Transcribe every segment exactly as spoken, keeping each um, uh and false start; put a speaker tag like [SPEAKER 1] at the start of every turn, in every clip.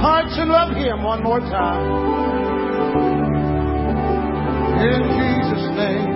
[SPEAKER 1] hearts and love Him one more time. In Jesus' name.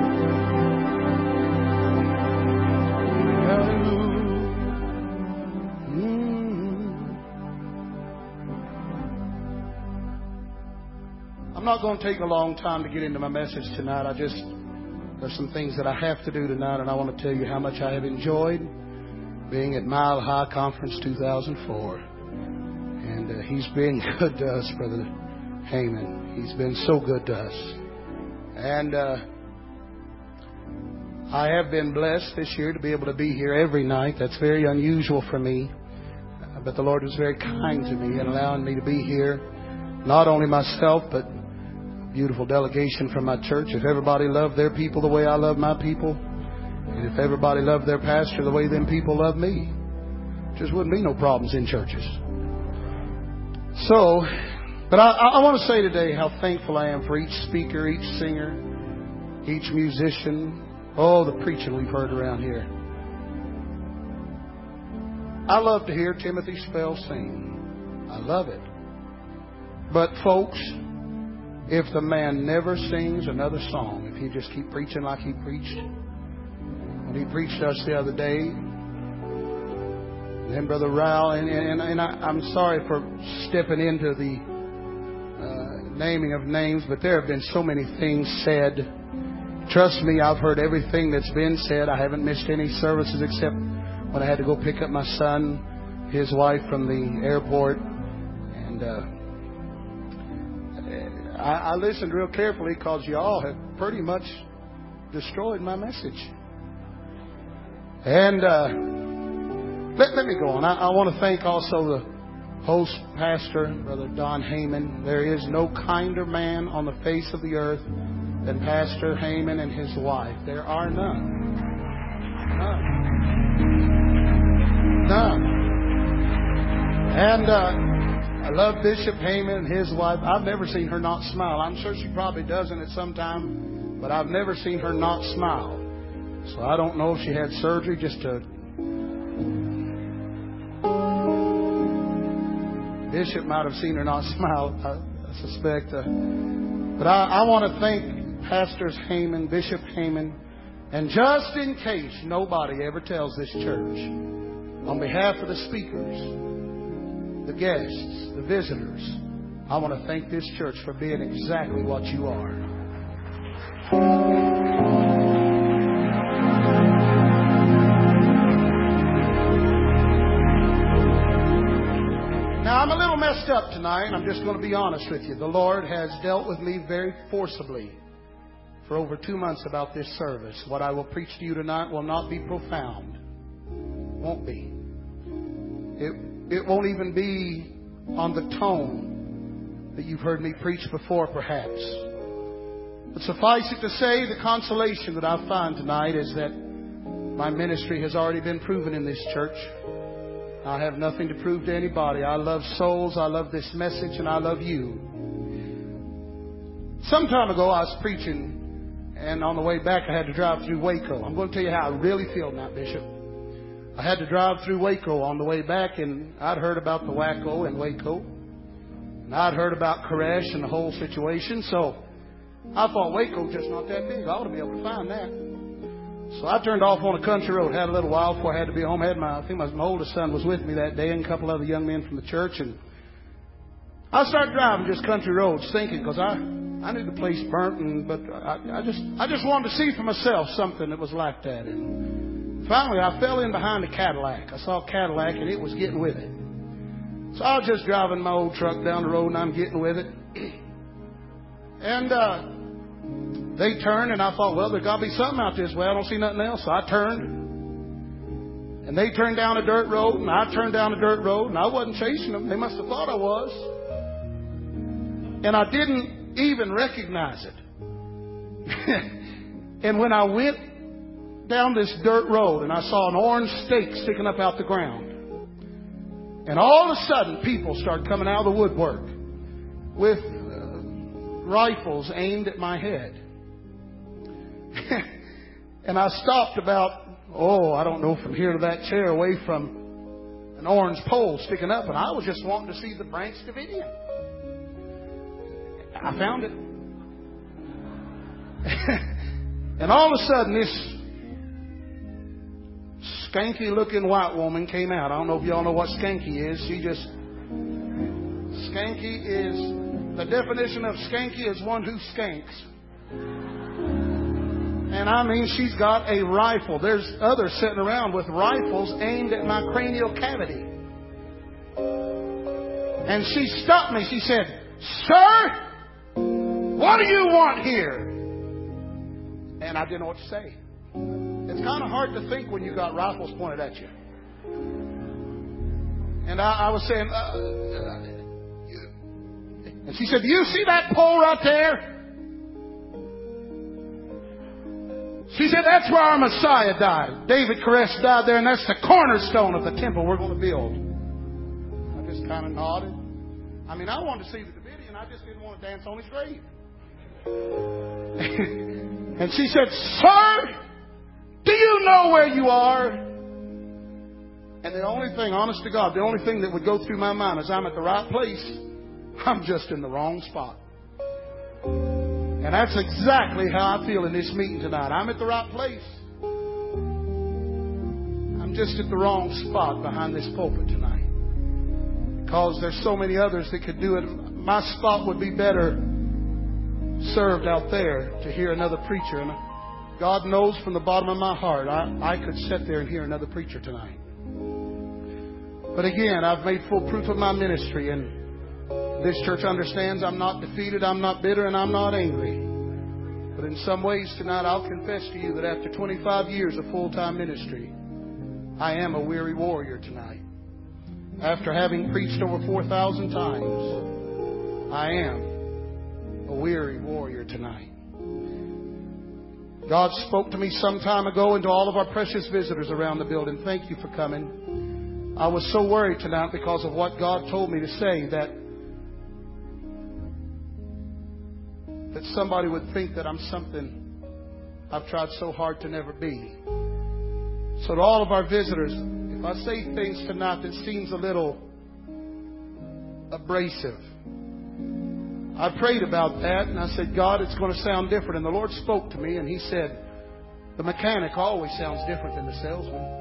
[SPEAKER 1] I'm not going to take a long time to get into my message tonight. I just, there's some things that I have to do tonight, and I want to tell you how much I have enjoyed being at Mile High Conference two thousand four. And uh, He's been good to us, Brother Heyman. He's been so good to us. And uh, I have been blessed this year to be able to be here every night. That's very unusual for me. Uh, but the Lord was very kind to me in allowing me to be here. Not only myself, but beautiful delegation from my church. If everybody loved their people the way I love my people, and if everybody loved their pastor the way them people love me, just wouldn't be no problems in churches. So, but I, I want to say today how thankful I am for each speaker, each singer, each musician. Oh, the preaching we've heard around here. I love to hear Timothy Spell sing. I love it. But folks, if the man never sings another song, if he just keep preaching like he preached, when he preached us the other day, and then Brother Ryle, and, and, and I, I'm sorry for stepping into the uh, naming of names, but there have been so many things said. Trust me, I've heard everything that's been said. I haven't missed any services except when I had to go pick up my son, his wife from the airport, and uh, I, I listened real carefully because y'all have pretty much destroyed my message. And uh, let, let me go on. I, I want to thank also the host pastor, Brother Don Heyman. There is no kinder man on the face of the earth than Pastor Heyman and his wife. There are none. None. None. And uh, I love Bishop Heyman and his wife. I've never seen her not smile. I'm sure she probably doesn't at some time, but I've never seen her not smile. So I don't know if she had surgery just to... Bishop might have seen her not smile, I, I suspect. Uh, but I, I want to thank Pastors Heyman, Bishop Heyman, and just in case nobody ever tells this church, on behalf of the speakers, the guests, the visitors, I want to thank this church for being exactly what you are. Now, I'm a little messed up tonight, and I'm just going to be honest with you. The Lord has dealt with me very forcibly for over two months about this service. What I will preach to you tonight will not be profound. Won't be. It, it won't even be on the tone that you've heard me preach before, perhaps. But suffice it to say, the consolation that I find tonight is that my ministry has already been proven in this church. I have nothing to prove to anybody. I love souls, I love this message, and I love you. Some time ago I was preaching, and on the way back I had to drive through Waco. I'm going to tell you how I really feel now, Bishop. I had to drive through Waco on the way back, and I'd heard about the wacko in Waco. And I'd heard about Koresh and the whole situation, so I thought Waco's just not that big. I ought to be able to find that. So I turned off on a country road. Had a little while before I had to be home. Had my, I think my, my oldest son was with me that day, and a couple other young men from the church. And I started driving just country roads, thinking because I, I knew the place burnt, and but I, I just I just wanted to see for myself something that was like that. And finally, I fell in behind a Cadillac. I saw a Cadillac, and it was getting with it. So I was just driving my old truck down the road, and I'm getting with it. And uh, they turned, and I thought, well, there's got to be something out this way. I don't see nothing else. So I turned. And they turned down a dirt road, and I turned down a dirt road, and I wasn't chasing them. They must have thought I was. And I didn't even recognize it. And when I went down this dirt road, and I saw an orange stake sticking up out the ground, and all of a sudden, people started coming out of the woodwork with uh, rifles aimed at my head. And I stopped about, oh, I don't know, from here to that chair, away from an orange pole sticking up, and I was just wanting to see the Branch Davidian. I found it. And all of a sudden, this skanky-looking white woman came out. I don't know if y'all know what skanky is. She just... Skanky is... The definition of skanky is one who skanks. And I mean, she's got a rifle. There's others sitting around with rifles aimed at my cranial cavity. And she stopped me. She said, "Sir, what do you want here?" And I didn't know what to say. It's kind of hard to think when you got rifles pointed at you. And I, I was saying, uh, and she said, "Do you see that pole right there?" She said, "That's where our Messiah died. David Koresh died there, and that's the cornerstone of the temple we're going to build." I just kind of nodded. I mean, I wanted to see the Davidian. I just didn't want to dance on his grave. And she said, "Sir, do you know where you are?" And the only thing, honest to God, the only thing that would go through my mind is I'm at the right place. I'm just in the wrong spot. And that's exactly how I feel in this meeting tonight. I'm at the right place. I'm just at the wrong spot behind this pulpit tonight. Because there's so many others that could do it. My spot would be better served out there to hear another preacher. And God knows from the bottom of my heart, I, I could sit there and hear another preacher tonight. But again, I've made full proof of my ministry, and this church understands I'm not defeated, I'm not bitter, and I'm not angry. But in some ways tonight, I'll confess to you that after twenty-five years of full-time ministry, I am a weary warrior tonight. After having preached over four thousand times, I am a weary warrior tonight. God spoke to me some time ago, and to all of our precious visitors around the building, thank you for coming. I was so worried tonight because of what God told me to say, that that somebody would think that I'm something I've tried so hard to never be. So to all of our visitors, if I say things tonight that seems a little abrasive, I prayed about that, and I said, "God, it's going to sound different." And the Lord spoke to me, and He said, "The mechanic always sounds different than the salesman."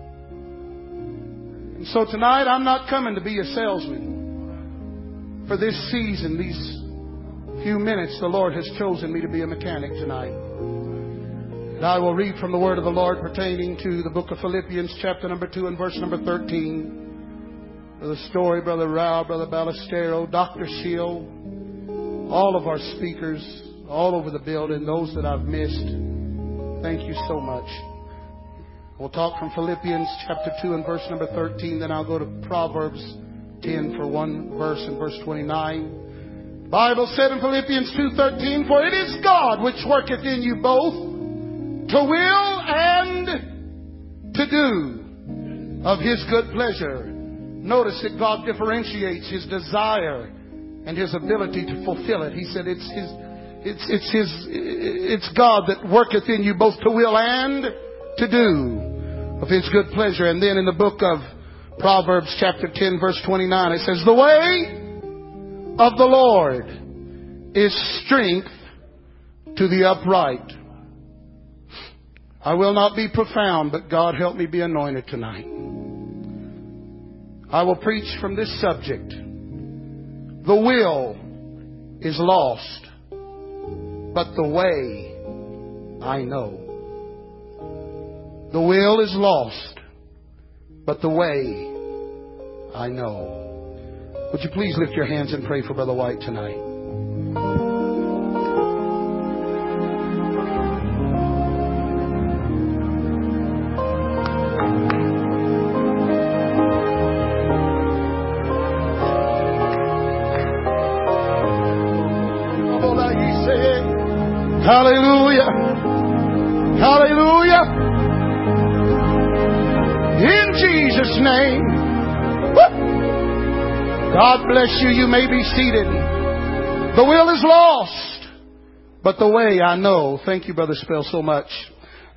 [SPEAKER 1] And so tonight, I'm not coming to be a salesman. For this season, these few minutes, the Lord has chosen me to be a mechanic tonight. And I will read from the word of the Lord pertaining to the book of Philippians, chapter number two and verse number thirteen. Brother Story, Brother Rao, Brother Ballestero, Doctor Shield, all of our speakers all over the building, those that I've missed, thank you so much. We'll talk from Philippians chapter two and verse number thirteen. Then I'll go to Proverbs ten for one verse and verse twenty-nine. The Bible said in Philippians two thirteen, "For it is God which worketh in you both to will and to do of His good pleasure." Notice that God differentiates His desire and His ability to fulfill it. He said it's His, it's, it's His, it's God that worketh in you both to will and to do of His good pleasure. And then in the book of Proverbs chapter ten verse twenty-nine, it says, "The way of the Lord is strength to the upright." I will not be profound, but God help me be anointed tonight. I will preach from this subject. The will is lost, but the way I know. The will is lost, but the way I know. Would you please lift your hands and pray for Brother White tonight? Hallelujah. Hallelujah. In Jesus' name. God bless you. You may be seated. The will is lost, but the way I know. Thank you, Brother Spell, so much.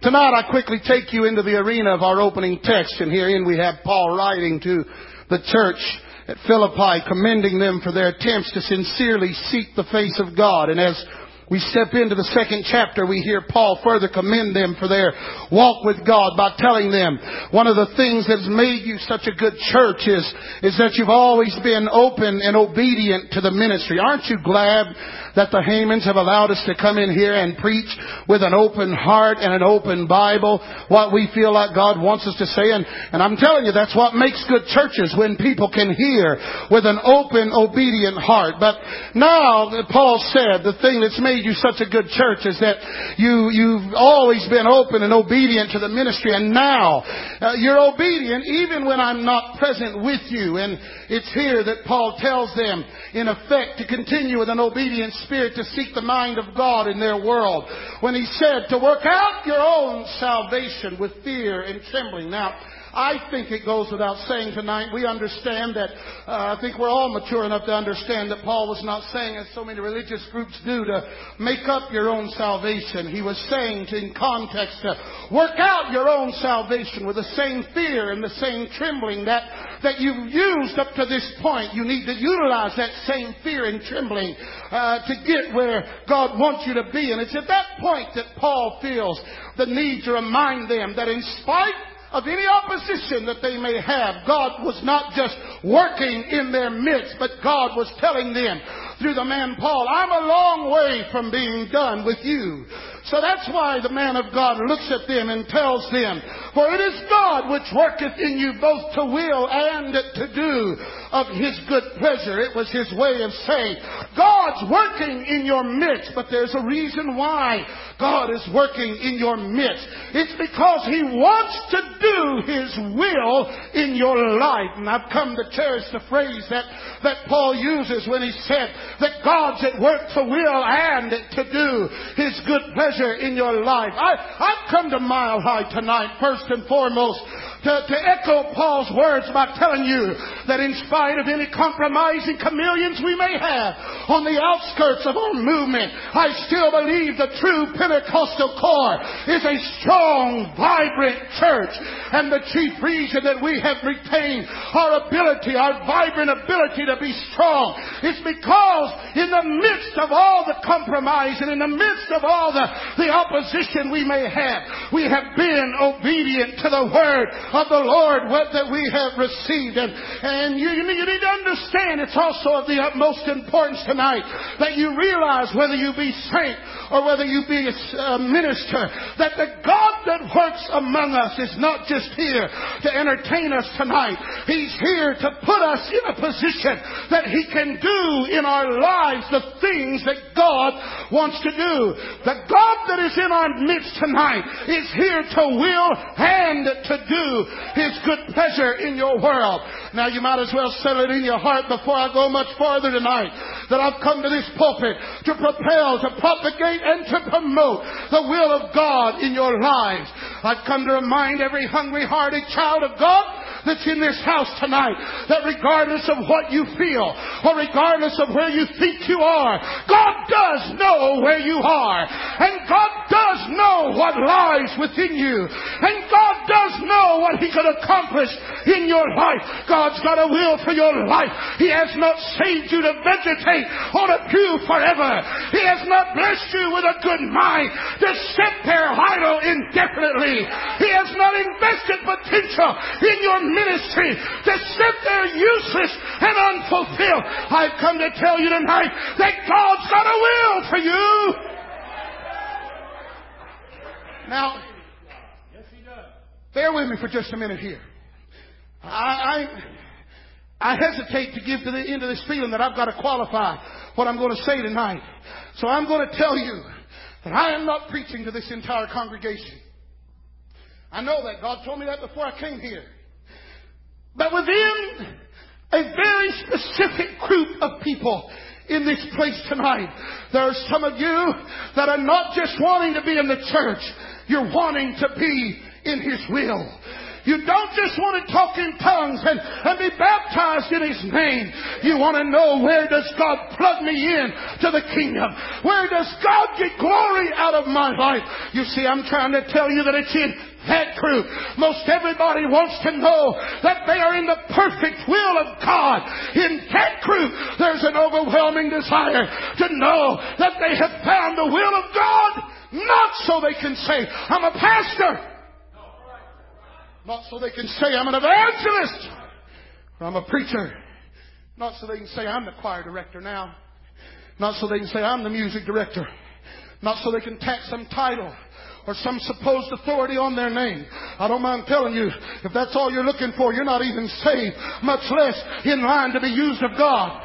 [SPEAKER 1] Tonight I quickly take you into the arena of our opening text, and herein we have Paul writing to the church at Philippi, commending them for their attempts to sincerely seek the face of God. And as we step into the second chapter, we hear Paul further commend them for their walk with God by telling them one of the things that's made you such a good church is, is that you've always been open and obedient to the ministry. Aren't you glad that the Haymans have allowed us to come in here and preach with an open heart and an open Bible, what we feel like God wants us to say? And, and I'm telling you, that's what makes good churches, when people can hear with an open, obedient heart. But now, Paul said, the thing that's made you such a good church is that you, you've always been open and obedient to the ministry. And now, uh, you're obedient even when I'm not present with you. And it's here that Paul tells them, in effect, to continue with an obedient spirit to seek the mind of God in their world, when he said to work out your own salvation with fear and trembling. Now, I think it goes without saying tonight, we understand that, uh, I think we're all mature enough to understand that Paul was not saying, as so many religious groups do, to make up your own salvation. He was saying, to, in context, to work out your own salvation with the same fear and the same trembling that, that you've used up to this point. You need to utilize that same fear and trembling uh, to get where God wants you to be. And it's at that point that Paul feels the need to remind them that in spite of any opposition that they may have, God was not just working in their midst, but God was telling them through the man Paul, I'm a long way from being done with you. So that's why the man of God looks at them and tells them, for it is God which worketh in you both to will and to do of His good pleasure. It was his way of saying, God's working in your midst, but there's a reason why God is working in your midst. It's because He wants to do His will in your life. And I've come to cherish the phrase that, that Paul uses when he said that God's at work to will and to do His good pleasure in your life. I, I've come to Mile High tonight, first and foremost, to, to echo Paul's words by telling you that in spite of any compromising chameleons we may have on the outskirts of our movement, I still believe the true Pentecostal core is a strong, vibrant church. And the chief reason that we have retained our ability, our vibrant ability to be strong, is because in the midst of all the compromise and in the midst of all the, the opposition we may have, we have been obedient to the word of the Lord what that we have received. And, and you, you need to understand, it's also of the utmost importance tonight that you realize, whether you be saint or whether you be a minister, that the God that works among us is not just here to entertain us tonight. He's here to put us in a position that He can do in our lives the things that God wants to do. The God that is in our midst tonight is here to will and to do His good pleasure in your world. Now you might as well settle it in your heart before I go much farther tonight, that I've come to this pulpit to propel, to propagate and to promote the will of God in your lives. I've come to remind every hungry-hearted child of God that's in this house tonight that regardless of what you feel or regardless of where you think you are, God does know where you are, and God does know what lies within you, and God does know what He could accomplish in your life. God's got a will for your life. He has not saved you to vegetate on a pew forever. He has not blessed you with a good mind to sit there idle indefinitely. He has not invested potential in your ministry to sit there useless and unfulfilled. I've come to tell you tonight that God's got a will for you. Now, bear with me for just a minute here. I, I, I hesitate to give to the into this feeling that I've got to qualify what I'm going to say tonight. So I'm going to tell you that I am not preaching to this entire congregation. I know that. God told me that before I came here. But within a very specific group of people in this place tonight, there are some of you that are not just wanting to be in the church, you're wanting to be in His will. You don't just want to talk in tongues and, and be baptized in His name. You want to know, where does God plug me in to the kingdom? Where does God get glory out of my life? You see, I'm trying to tell you that it's in that group. Most everybody wants to know that they are in the perfect will of God. In that group, there's an overwhelming desire to know that they have found the will of God. Not so they can say, I'm a pastor. Not so they can say, I'm an evangelist. Or I'm a preacher. Not so they can say, I'm the choir director now. Not so they can say, I'm the music director. Not so they can tack some title or some supposed authority on their name. I don't mind telling you, if that's all you're looking for, you're not even saved, much less in line to be used of God.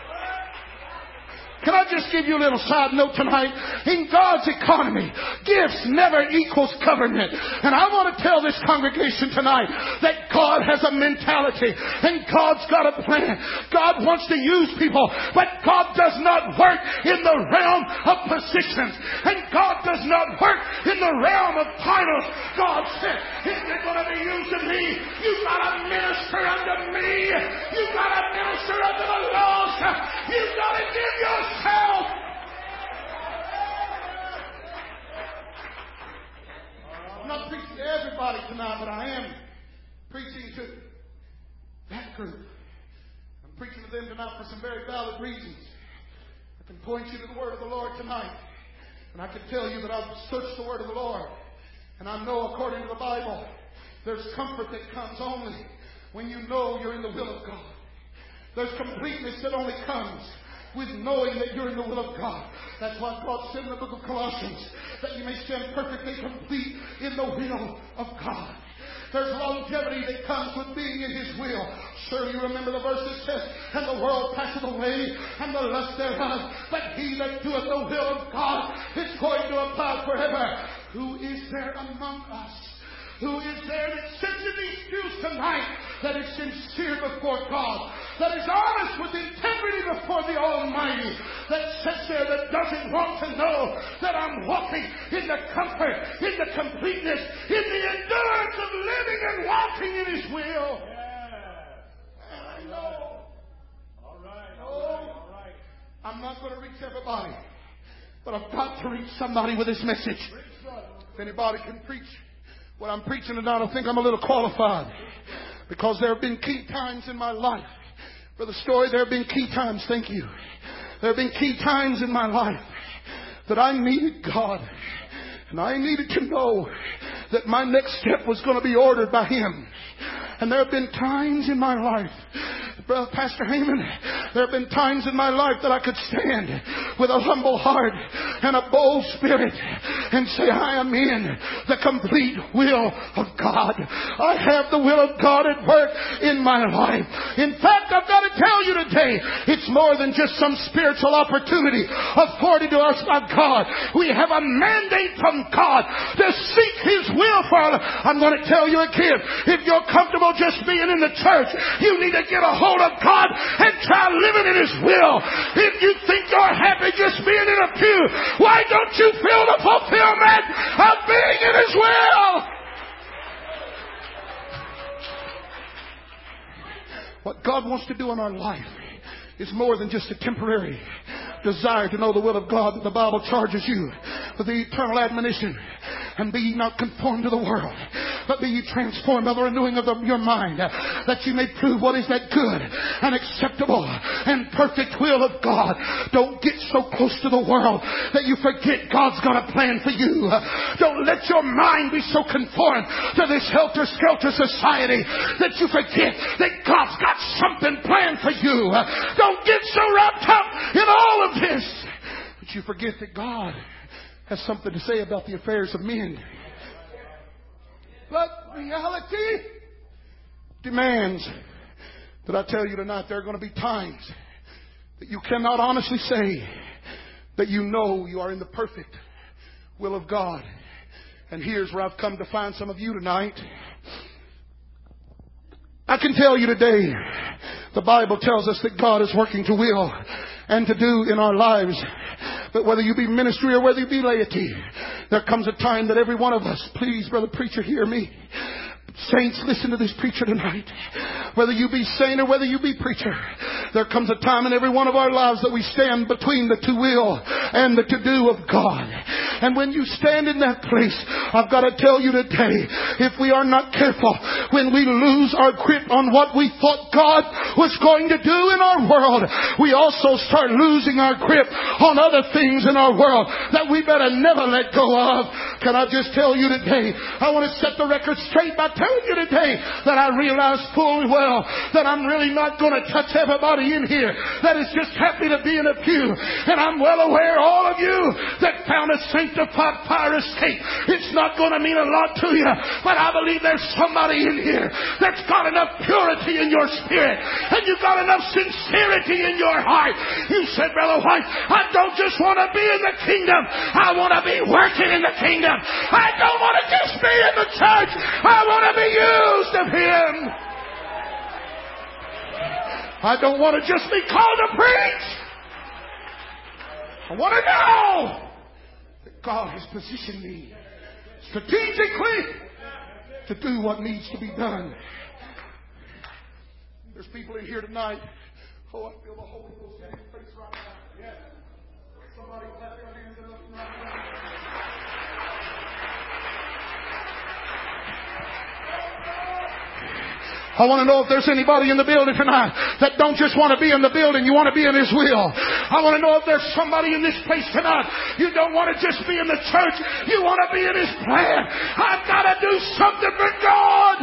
[SPEAKER 1] Can I just give you a little side note tonight? In God's economy, gifts never equals government. And I want to tell this congregation tonight that God has a mentality and God's got a plan. God wants to use people, but God does not work in the realm of positions. And God does not work in the realm of titles. God said, if you're going to be using me, you've got to minister unto me. You've got to minister unto the lost. You've got to give yourself. Help. I'm not preaching to everybody tonight, but I am preaching to that group. I'm preaching to them tonight for some very valid reasons. I can point you to the word of the Lord tonight, and I can tell you that I've searched the word of the Lord, and I know according to the Bible, there's comfort that comes only when you know you're in the will of God. There's completeness that only comes with knowing that you're in the will of God. That's why God said in the book of Colossians that you may stand perfectly complete in the will of God. There's longevity that comes with being in His will. Surely you remember the verse that says, and the world passeth away, and the lust thereof, but he that doeth the will of God is going to abide forever. Who is there among us? Who is there that sits in these pews tonight that is sincere before God, that is honest with integrity before the Almighty, that sits there that doesn't want to know that I'm walking in the comfort, in the completeness, in the endurance of living and walking in His will? Yeah. I know. All right. All right. All right. I'm not going to reach everybody, but I've got to reach somebody with this message. If anybody can preach what I'm preaching tonight, I think I'm a little qualified, because there have been key times in my life. Brother Story, there have been key times, thank you. There have been key times in my life that I needed God. And I needed to know that my next step was going to be ordered by Him. And there have been times in my life, Brother Pastor Heyman, there have been times in my life that I could stand with a humble heart and a bold spirit and say, I am in the complete will of God. I have the will of God at work in my life. In fact, I've got to tell you today, it's more than just some spiritual opportunity afforded to us by God. We have a mandate from God to seek His will for our life. I'm going to tell you again, if you're comfortable just being in the church, you need to get a hold of God and try living in His will. If you think you're happy just being in a pew, why don't you feel the fulfillment of being in His will? What God wants to do in our life is more than just a temporary desire to know the will of God that the Bible charges you with the eternal admonition. And be ye not conformed to the world, but be ye transformed by the renewing of the, your mind, that you may prove what is that good and acceptable and perfect will of God. Don't get so close to the world that you forget God's got a plan for you. Don't let your mind be so conformed to this helter-skelter society that you forget that God's got something planned for you. Don't get so wrapped up in all of this that you forget that God has something to say about the affairs of men. But reality demands that I tell you tonight, there are going to be times that you cannot honestly say that you know you are in the perfect will of God. And here's where I've come to find some of you tonight. I can tell you today, the Bible tells us that God is working to will and to do in our lives. But whether you be ministry or whether you be laity, there comes a time that every one of us, please, brother preacher, hear me. Saints, listen to this preacher tonight. Whether you be saint or whether you be preacher, there comes a time in every one of our lives that we stand between the to will and the to do of God. And when you stand in that place, I've got to tell you today, if we are not careful, when we lose our grip on what we thought God was going to do in our world, we also start losing our grip on other things in our world that we better never let go of. Can I just tell you today, I want to set the record straight by telling you today that I realize full well that I'm really not going to touch everybody in here that is just happy to be in a pew. And I'm well aware, all of you that found a sanctified fire escape, it's not going to mean a lot to you. But I believe there's somebody in here that's got enough purity in your spirit and you've got enough sincerity in your heart. You said, Brother White, I don't just want to be in the kingdom. I want to be working in the kingdom. I don't want to just be in the church. I want to be used of Him. I don't want to just be called to preach. I want to know that God has positioned me strategically to do what needs to be done. There's people in here tonight. Oh, I feel the Holy Ghost in His face right now. Yes. Somebody clap your hands and look right now. I want to know if there's anybody in the building tonight that don't just want to be in the building, you want to be in His will. I want to know if there's somebody in this place tonight, you don't want to just be in the church, you want to be in His plan. I've got to do something for God.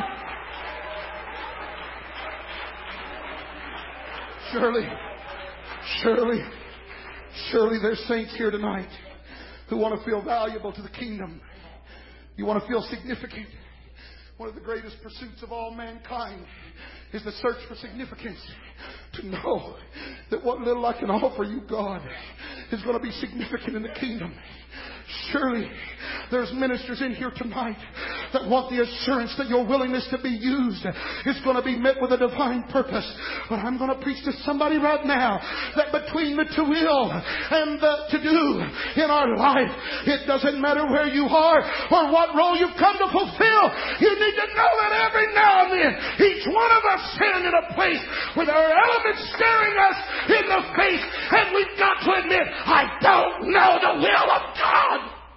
[SPEAKER 1] Surely, surely, surely there's saints here tonight who want to feel valuable to the kingdom. You want to feel significant. One of the greatest pursuits of all mankind is the search for significance. To know that what little I can offer you, God, is going to be significant in the kingdom. Surely there's ministers in here tonight that want the assurance that your willingness to be used is going to be met with a divine purpose. But I'm going to preach to somebody right now that between the to will and the to do in our life, it doesn't matter where you are or what role you've come to fulfill. You need to know that every now and then each one of us stand in a place with our elements staring us in the face, and we've got to admit, I don't know the will of God.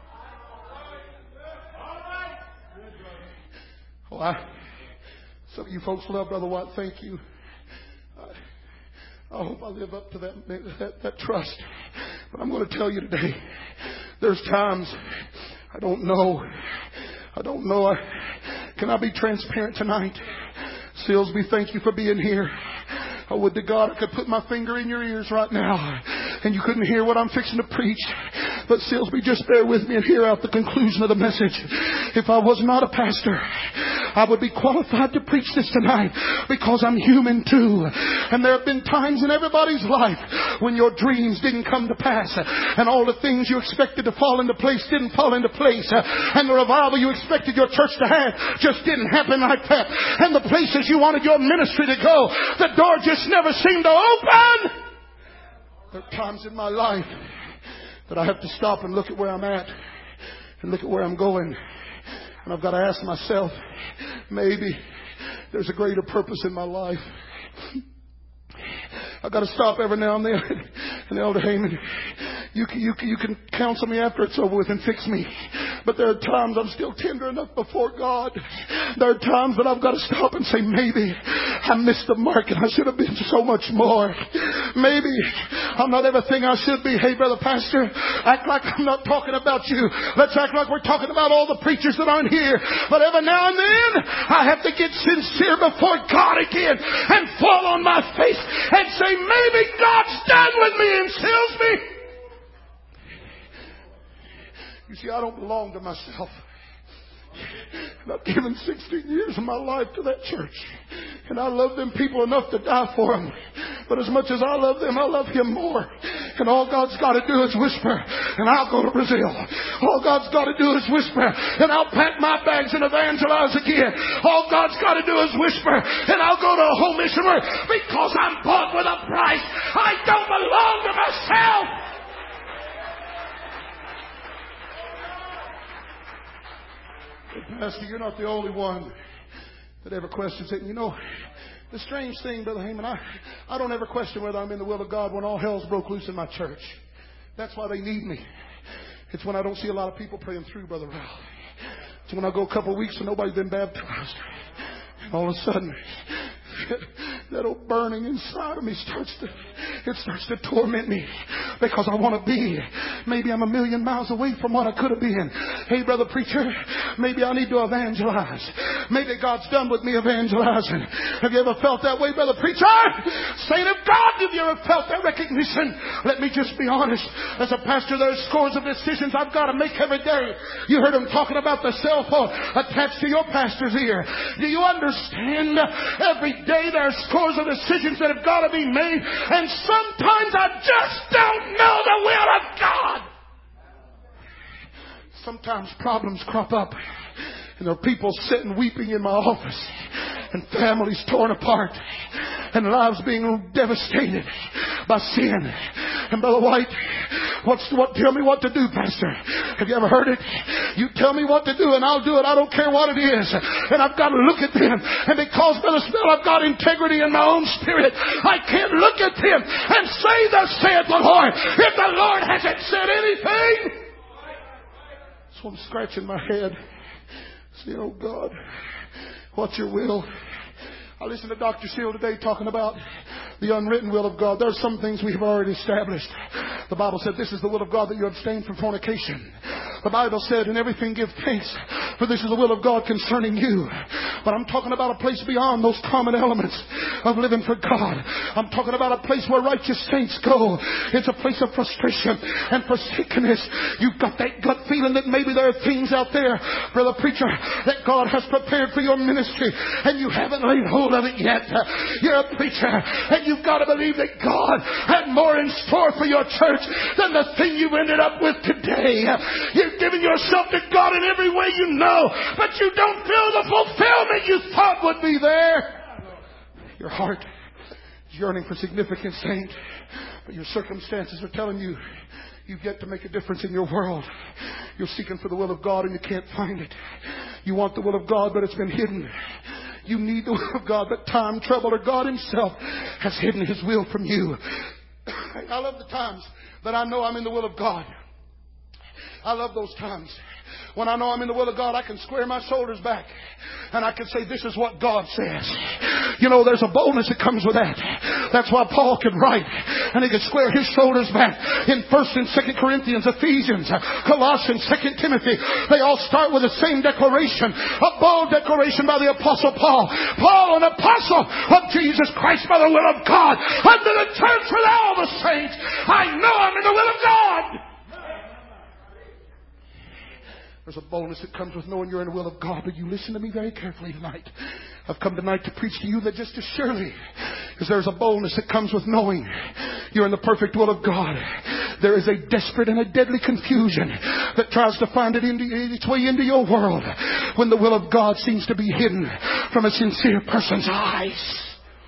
[SPEAKER 1] Oh, I, some of you folks love Brother White. Thank you. I, I hope I live up to that, that, that trust. But I'm going to tell you today, there's times I don't know. I don't know. I, can I be transparent tonight? Silsby, thank you for being here. I would to God I could put my finger in your ears right now and you couldn't hear what I'm fixing to preach. But Silsby, just bear with me and hear out the conclusion of the message. If I was not a pastor, I would be qualified to preach this tonight because I'm human too. And there have been times in everybody's life when your dreams didn't come to pass and all the things you expected to fall into place didn't fall into place, and the revival you expected your church to have just didn't happen like that, and the places you wanted your ministry to go, the door just never seemed to open. There are times in my life that I have to stop and look at where I'm at and look at where I'm going. And I've got to ask myself, maybe there's a greater purpose in my life. I've got to stop every now and then. And Elder Heyman, you can, you can, you can counsel me after it's over with and fix me. But there are times I'm still tender enough before God. There are times that I've got to stop and say, maybe I missed the mark and I should have been so much more. Maybe I'm not everything I should be. Hey, Brother Pastor, act like I'm not talking about you. Let's act like we're talking about all the preachers that aren't here. But every now and then I have to get sincere before God again and fall on my face and say, maybe God's done with me and seals me. You see, I don't belong to myself. And I've given sixteen years of my life to that church. And I love them people enough to die for them. But as much as I love them, I love Him more. And all God's got to do is whisper, and I'll go to Brazil. All God's got to do is whisper, and I'll pack my bags and evangelize again. All God's got to do is whisper, and I'll go to a home mission work because I'm bought with a price. I don't belong to myself. Pastor, you're not the only one that ever questions it. And you know, the strange thing, Brother Heyman, I, I don't ever question whether I'm in the will of God when all hell's broke loose in my church. That's why they need me. It's when I don't see a lot of people praying through, Brother Ralph. It's when I go a couple of weeks and nobody's been baptized. And all of a sudden, that old burning inside of me starts to, it starts to torment me because I want to be. Maybe I'm a million miles away from what I could have been. Hey, brother preacher, maybe I need to evangelize. Maybe God's done with me evangelizing. Have you ever felt that way, brother preacher? Saint of God, have you ever felt that recognition? Let me just be honest. As a pastor, there's scores of decisions I've got to make every day. You heard him talking about the cell phone attached to your pastor's ear. Do you understand? Every day there's scores of decisions that have got to be made, and sometimes I just don't know the will of God. Sometimes problems crop up, and there are people sitting weeping in my office, and families torn apart, and lives being devastated by sin. And Brother White, what's what? Tell me what to do, Pastor. Have you ever heard it? You tell me what to do, and I'll do it. I don't care what it is. And I've got to look at them. And because, Brother Spell, I've got integrity in my own spirit, I can't look at them and say, "Thus saith the Lord," if the Lord hasn't said anything. So I'm scratching my head, saying, "Oh God, what's your will?" I listened to Doctor Seal today talking about the unwritten will of God. There are some things we have already established. The Bible said this is the will of God, that you abstain from fornication. The Bible said, "In everything give thanks, for this is the will of God concerning you." But I'm talking about a place beyond those common elements of living for God. I'm talking about a place where righteous saints go. It's a place of frustration and forsakenness. You've got that gut feeling that maybe there are things out there, brother preacher, that God has prepared for your ministry, and you haven't laid hold of it yet. You're a preacher, and you've got to believe that God had more in store for your church than the thing you've ended up with today. You've given yourself to God in every way you know, but you don't feel the fulfillment you thought would be there. Your heart is yearning for significance, saint, but your circumstances are telling you you've yet to make a difference in your world. You're seeking for the will of God and you can't find it. You want the will of God, but it's been hidden. You need the will of God, but time, trouble, or God Himself has hidden His will from you. I love the times that I know I'm in the will of God. I love those times when I know I'm in the will of God. I can square my shoulders back and I can say, "This is what God says." You know, there's a boldness that comes with that. That's why Paul could write and he could square his shoulders back in First and Second Corinthians, Ephesians, Colossians, Second Timothy. They all start with the same declaration, a bold declaration by the Apostle Paul. Paul, an apostle of Jesus Christ by the will of God, unto the church with all the saints. I know I'm in the will of God. There's a boldness that comes with knowing you're in the will of God. But you listen to me very carefully tonight. I've come tonight to preach to you that just as surely as there's a boldness that comes with knowing you're in the perfect will of God, there is a desperate and a deadly confusion that tries to find it into, its way into your world when the will of God seems to be hidden from a sincere person's eyes.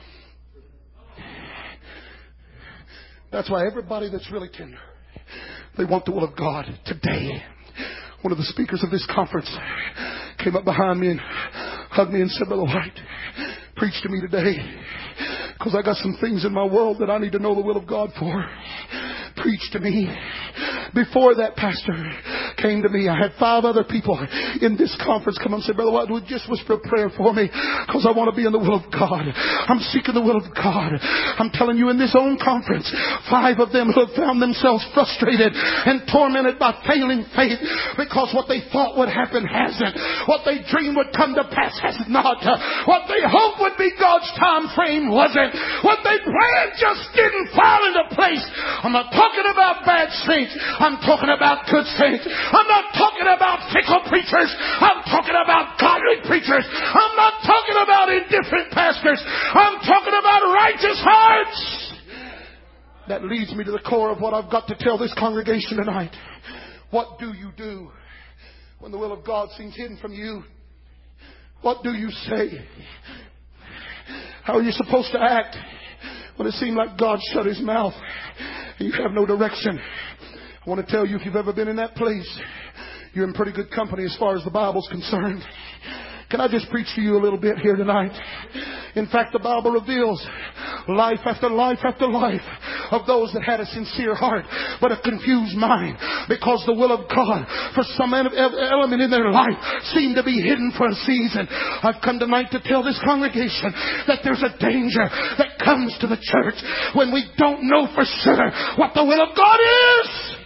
[SPEAKER 1] That's why everybody that's really tender, they want the will of God today. One of the speakers of this conference came up behind me and hugged me and said, "Brother White, preach to me today, because I got some things in my world that I need to know the will of God for. Preach to me." Before that pastor came to me, I had five other people in this conference come and say, "Brother White, would you just whisper a prayer for me, because I want to be in the will of God. I'm seeking the will of God." I'm telling you, in this own conference, five of them who have found themselves frustrated and tormented by failing faith because what they thought would happen hasn't. What they dreamed would come to pass has not. What they hoped would be God's time frame wasn't. What they planned just didn't fall into place. I'm not talking about bad saints. I'm talking about good saints. I'm not talking about fickle preachers. I'm talking about godly preachers. I'm not talking about indifferent pastors. I'm talking about righteous hearts. That leads me to the core of what I've got to tell this congregation tonight. What do you do when the will of God seems hidden from you? What do you say? How are you supposed to act when it seems like God shut His mouth and you have no direction? I want to tell you, if you've ever been in that place, you're in pretty good company as far as the Bible's concerned. Can I just preach to you a little bit here tonight? In fact, the Bible reveals life after life after life of those that had a sincere heart but a confused mind, because the will of God for some element in their life seemed to be hidden for a season. I've come tonight to tell this congregation that there's a danger that comes to the church when we don't know for sure what the will of God is.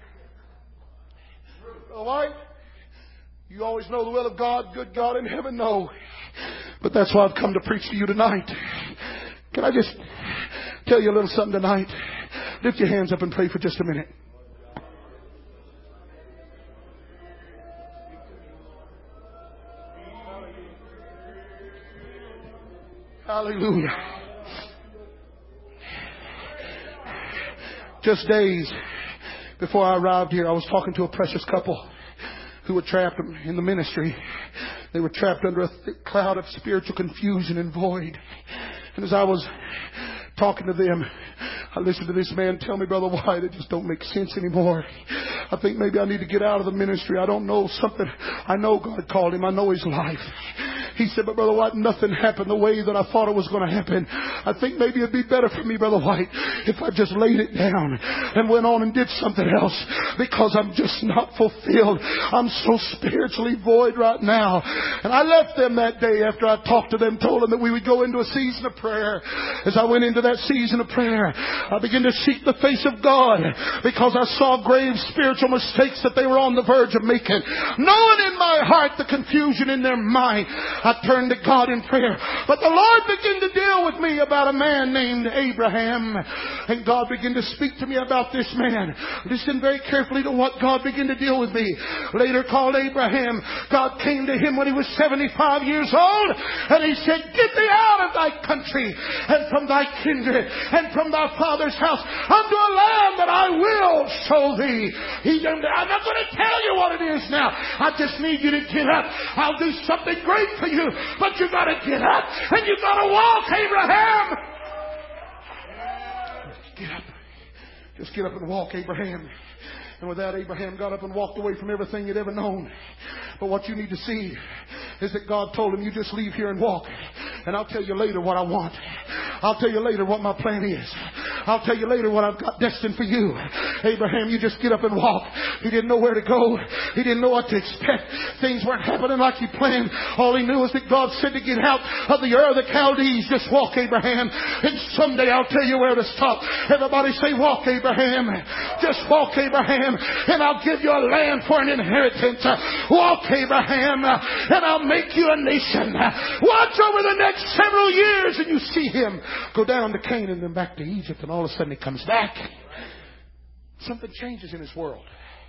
[SPEAKER 1] All right? You always know the will of God. Good God in heaven, no. But that's why I've come to preach to you tonight. Can I just tell you a little something tonight? Lift your hands up and pray for just a minute. Hallelujah. Just days before I arrived here, I was talking to a precious couple who were trapped in the ministry. They were trapped under a thick cloud of spiritual confusion and void. And as I was talking to them, I listened to this man tell me, Brother White, it just don't make sense anymore. I think maybe I need to get out of the ministry. I don't know something. I know God called him. I know his life. He said, but Brother White, nothing happened the way that I thought it was going to happen. I think maybe it'd be better for me, Brother White, if I just laid it down and went on and did something else, because I'm just not fulfilled. I'm so spiritually void right now. And I left them that day after I talked to them, told them that we would go into a season of prayer. As I went into that season of prayer, I began to seek the face of God, because I saw grave spiritual mistakes that they were on the verge of making. Knowing in my heart the confusion in their mind, I turned to God in prayer. But the Lord began to deal with me about a man named Abraham. And God began to speak to me about this man. Listen very carefully to what God began to deal with me. Later called Abraham. God came to him when he was seventy-five years old. And he said, get thee out of thy country and from thy kindred and from thy father's house unto a land that I will show thee. He said, I'm not going to tell you what it is now. I just need you to get up. I'll do something great for you. But you got to get up and you got to walk, Abraham. Get up. Just get up and walk, Abraham. And with that, Abraham got up and walked away from everything he'd ever known. But what you need to see is that God told him, you just leave here and walk. And I'll tell you later what I want. I'll tell you later what my plan is. I'll tell you later what I've got destined for you. Abraham, you just get up and walk. He didn't know where to go. He didn't know what to expect. Things weren't happening like he planned. All he knew was that God said to get out of the Ur of the Chaldees. Just walk, Abraham. And someday I'll tell you where to stop. Everybody say, walk, Abraham. Just walk, Abraham. And I'll give you a land for an inheritance. Walk, Abraham. And I'll make you a nation. Watch over the next several years and you see him go down to Canaan and then back to Egypt, and all of a sudden he comes back. Something changes in his world.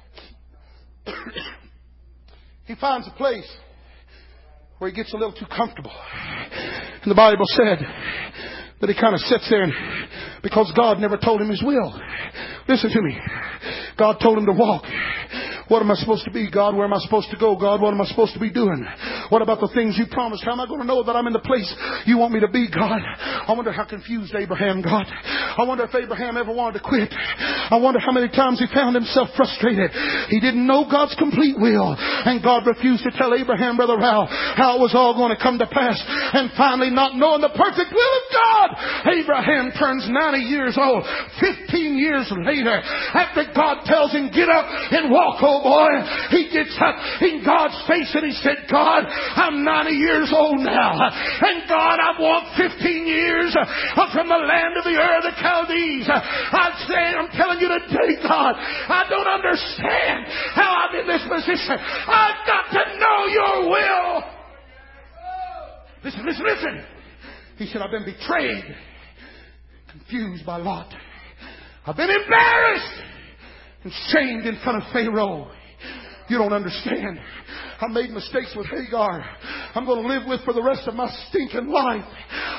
[SPEAKER 1] He finds a place where he gets a little too comfortable. And the Bible said that he kind of sits there, and because God never told him his will. Listen to me. God told him to walk. What am I supposed to be, God? Where am I supposed to go, God? What am I supposed to be doing? What about the things you promised? How am I going to know that I'm in the place you want me to be, God? I wonder how confused Abraham got. I wonder if Abraham ever wanted to quit. I wonder how many times he found himself frustrated. He didn't know God's complete will. And God refused to tell Abraham, Brother Ralph, how it was all going to come to pass. And finally, not knowing the perfect will of God, Abraham turns ninety years old. Fifteen years later, after God tells him, get up and walk, oh boy, he gets up in God's face and he said, God, I'm ninety years old now. And God, I've walked fifteen years from the land of the Ur of the Chaldees. I'm saying, I'm telling you today, God, I don't understand how I'm in this position. I've got to know your will. Listen, listen, listen. He said, I've been betrayed, confused by Lot. I've been embarrassed and shamed in front of Pharaoh. You don't understand. I made mistakes with Hagar. I'm going to live with for the rest of my stinking life.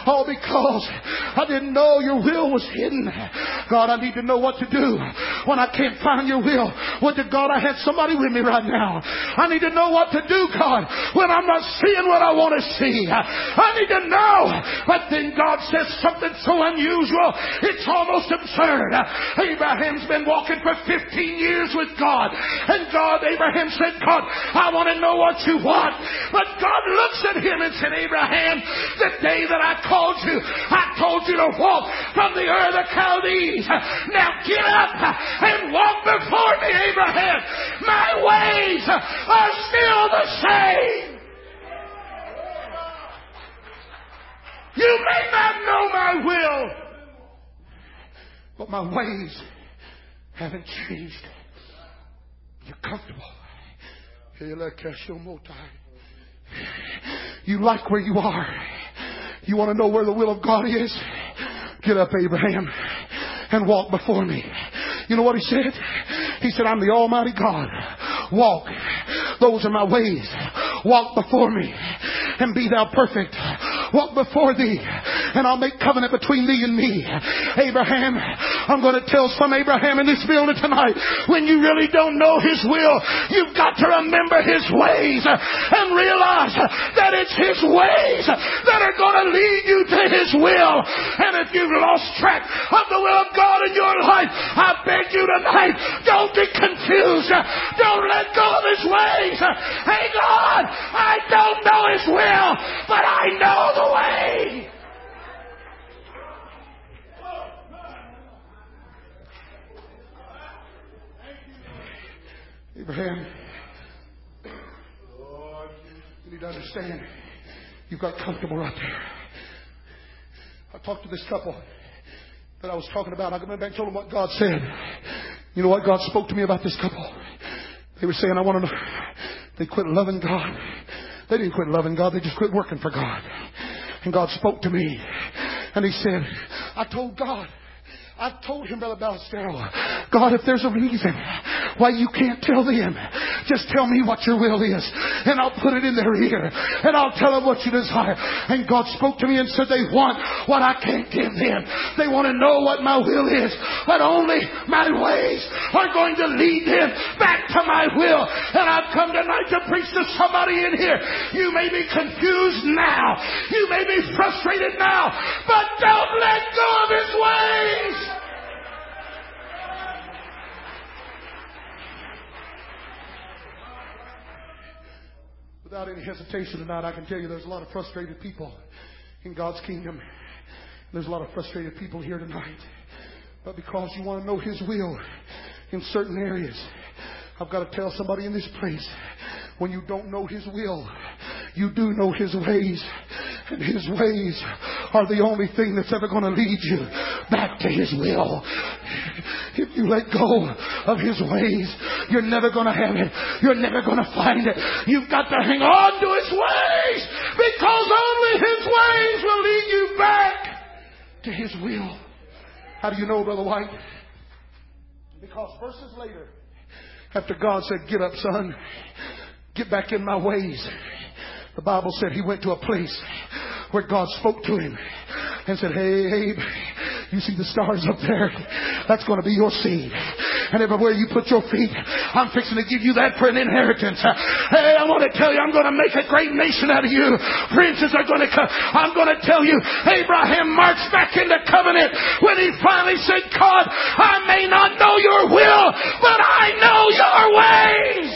[SPEAKER 1] All because I didn't know your will was hidden. God, I need to know what to do when I can't find your will. Would to God I had somebody with me right now. I need to know what to do, God, when I'm not seeing what I want to see. I need to know. But then God says something so unusual, it's almost absurd. Abraham's been walking for fifteen years with God. And God, Abraham said, God, I want to know what you want. But God looks at him and said, Abraham, the day that I called you, I told you to walk from the Ur of the Chaldees. Now get up and walk before me, Abraham. My ways are still the same. You may not know my will, but my ways haven't changed. You're comfortable. You like where you are. You want to know where the will of God is? Get up, Abraham, and walk before me. You know what he said? He said, I'm the Almighty God. Walk. Those are my ways. Walk before me and be thou perfect. Walk before thee and I'll make covenant between thee and me. Abraham, I'm going to tell some Abraham in this building tonight, when you really don't know his will, you've got to remember his ways and realize that it's his ways that are going to lead you to his will. And if you've lost track of the will of God in your life, I beg you tonight, don't be confused. Don't let go of his ways. Hey God, I don't know his will, but I know the way. Abraham, you need to understand, you've got comfortable right there. I talked to this couple that I was talking about. I went back and told them what God said. You know what God spoke to me about this couple? They were saying, I want to know. They quit loving God. They didn't quit loving God. They just quit working for God. And God spoke to me. And he said, I told God, I told him, Brother Ballestero, God, if there's a reason why you can't tell them, just tell me what your will is, and I'll put it in their ear, and I'll tell them what you desire. And God spoke to me and said they want what I can't give them. They want to know what my will is, but only my ways are going to lead them back to my will. And I've come tonight to preach to somebody in here. You may be confused now. You may be frustrated now, but don't let go of his ways. Without any hesitation tonight, I can tell you there's a lot of frustrated people in God's kingdom. There's a lot of frustrated people here tonight. But because you want to know his will in certain areas, I've got to tell somebody in this place, when you don't know his will, you do know his ways. And his ways are the only thing that's ever going to lead you back to his will. If you let go of his ways, you're never going to have it. You're never going to find it. You've got to hang on to his ways, because only his ways will lead you back to his will. How do you know, Brother White? Because verses later, after God said, get up, son, get back in my ways, the Bible said he went to a place where God spoke to him and said, hey, Abe, you see the stars up there? That's going to be your seed. And everywhere you put your feet, I'm fixing to give you that for an inheritance. Hey, I want to tell you, I'm going to make a great nation out of you. Princes are going to come. I'm going to tell you, Abraham marched back into covenant when he finally said, God, I may not know your will, but I know your ways.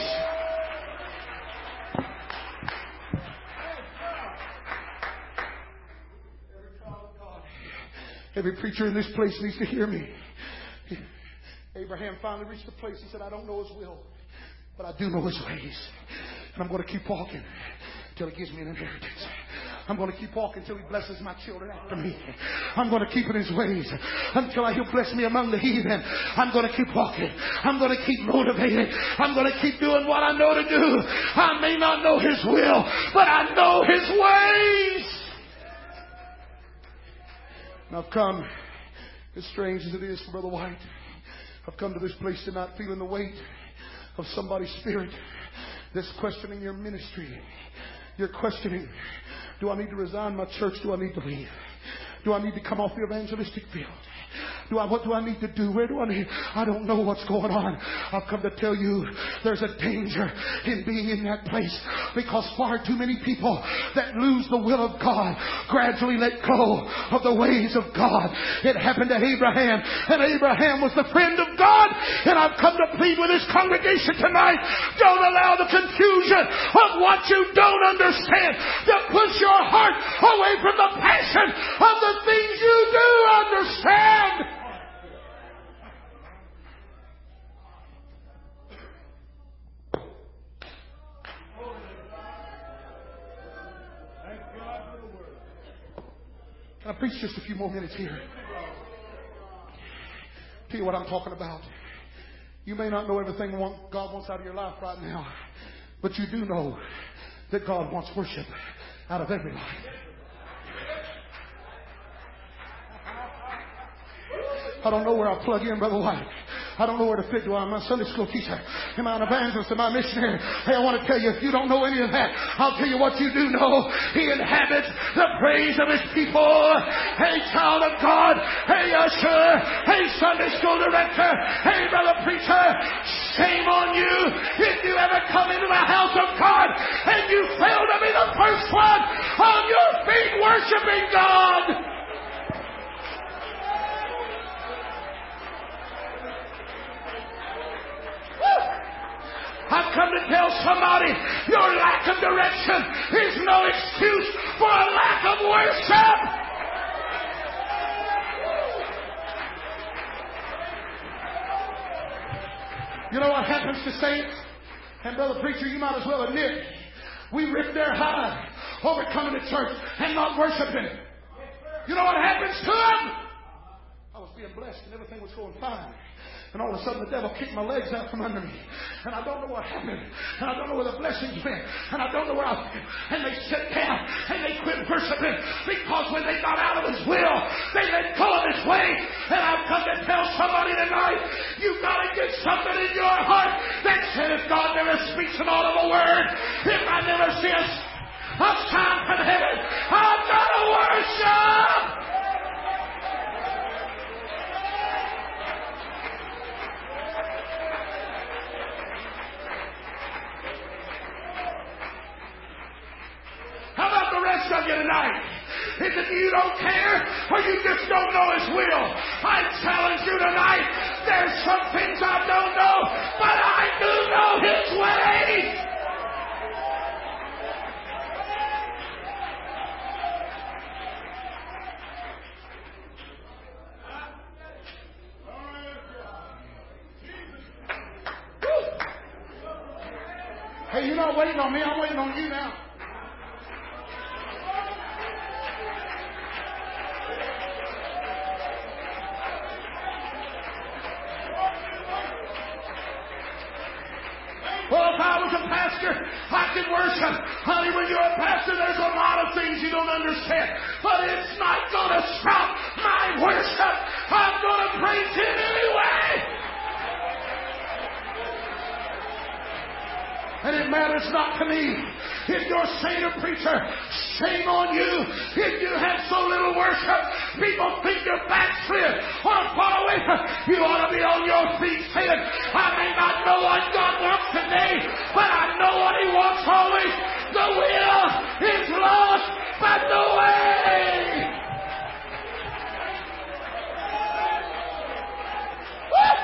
[SPEAKER 1] Every preacher in this place needs to hear me. Abraham finally reached the place. He said, I don't know his will, but I do know his ways. And I'm going to keep walking until he gives me an inheritance. I'm going to keep walking until he blesses my children after me. I'm going to keep in his ways until he'll bless me among the heathen. I'm going to keep walking. I'm going to keep motivated. I'm going to keep doing what I know to do. I may not know his will, but I know his ways. And I've come, as strange as it is for Brother White, I've come to this place tonight feeling the weight of somebody's spirit that's questioning your ministry. You're questioning, do I need to resign my church? Do I need to leave? Do I need to come off the evangelistic field? Do I, what do I need to do? Where do I need? I don't know what's going on. I've come to tell you there's a danger in being in that place, because far too many people that lose the will of God gradually let go of the ways of God. It happened to Abraham, and Abraham was the friend of God. And I've come to plead with this congregation tonight, don't allow the confusion of what you don't understand to push your heart away from the passion of the things you do understand. Can I preach just a few more minutes here? Tell you what I'm talking about. You may not know everything God wants out of your life right now, but you do know that God wants worship out of every life. I don't know where I'll plug in, Brother White. I don't know where to fit. Do I? Am I a Sunday school teacher? Am I an evangelist? Am I a missionary? Hey, I want to tell you, if you don't know any of that, I'll tell you what you do know. He inhabits the praise of His people. Hey, child of God. Hey, usher. Hey, Sunday school director. Hey, brother preacher. Shame on you if you ever come into the house of God and you fail to be the first one on your feet worshiping God. I've come to tell somebody your lack of direction is no excuse for a lack of worship. You know what happens to saints? And brother preacher, you might as well admit, we rip their hide over coming to church and not worshiping. You know what happens to them? I was being blessed and everything was going fine. And all of a sudden the devil kicked my legs out from under me. And I don't know what happened. And I don't know where the blessings went. And I don't know where I went. And they sat down and they quit worshiping, because when they got out of His will, they let go of His way. And I've come to tell somebody tonight, you've got to get something in your heart that said, if God never speaks an audible word, if I never see a, a sign from heaven, I've got to worship. How about the rest of you tonight? Is it you don't care, or you just don't know His will? I challenge you tonight. There's some things I don't know, but I do know His way. Hey, you're not waiting on me. I'm waiting on you now. Well, if I was a pastor, I could worship. Honey, when you're a pastor, there's a lot of things you don't understand. But it's not going to stop my worship. I'm going to praise Him anyway. And it matters not to me if you're saying a preacher, shame on you if you have so little worship. People think you're backslid or far away from. You ought to be on your feet saying, I may not know what God wants today, but I know what He wants always. The will is lost, but the way. Woo!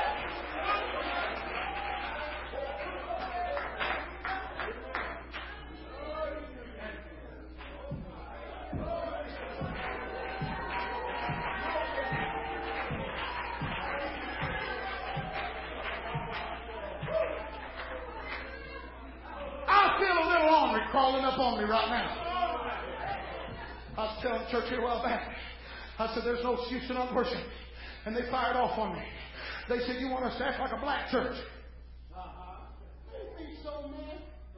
[SPEAKER 1] Crawling up on me right now. I was telling the church here a while back, I said, there's no excuse to not worship. And they fired off on me. They said, you want us to act like a black church? Uh-huh. They be so mad.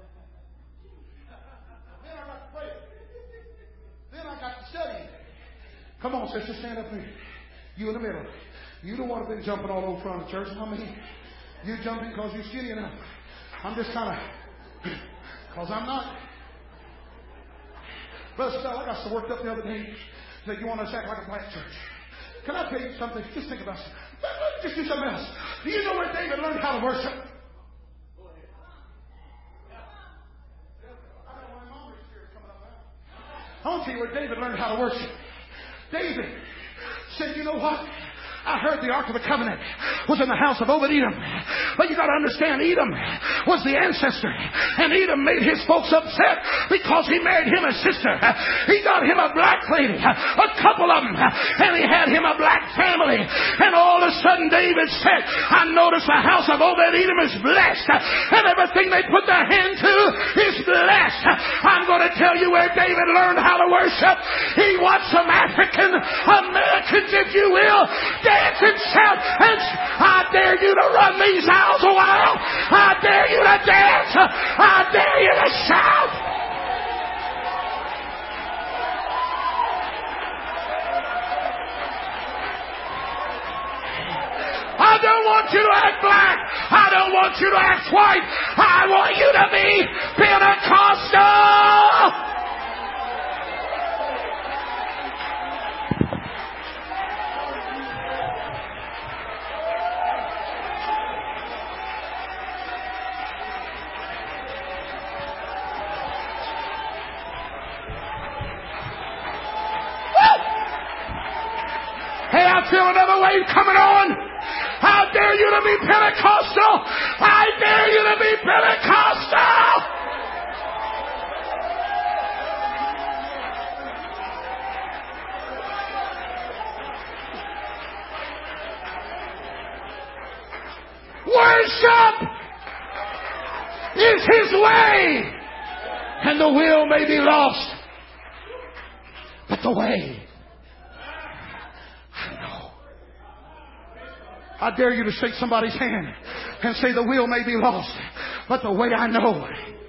[SPEAKER 1] Then I got to pray. Then I got to study. Come on, sister, stand up here. You in the middle. You don't want to be jumping all over front of the church. I mean, you jumping because you're skinny enough. I'm just kind of... Because I'm not. Brother Stella, I got so worked up the other day. So you want us to act like a black church. Can I tell you something? Just think about something. Just do something else. Do you know where David learned how to worship? I want to tell you where David learned how to worship. David said, you know what? I heard the Ark of the Covenant was in the house of Obed-Edom. But you got to understand, Edom was the ancestor. And Edom made his folks upset because he married him a sister. He got him a black lady, a couple of them. And he had him a black family. And all of a sudden David said, I notice the house of Obed-Edom is blessed. And everything they put their hand to is blessed. I'm going to tell you where David learned how to worship. He watched some African Americans, if you will, dance and shout, and I dare you to run these aisles a while. I dare you to dance. I dare you to shout. I don't want you to act black. I don't want you to act white. I want you to be Pentecostal. Hey, I feel another wave coming on. I dare you to be Pentecostal. I dare you to be Pentecostal. Worship is His way, and the will may be lost, but the way, I dare you to shake somebody's hand and say, the will may be lost, but the way I know.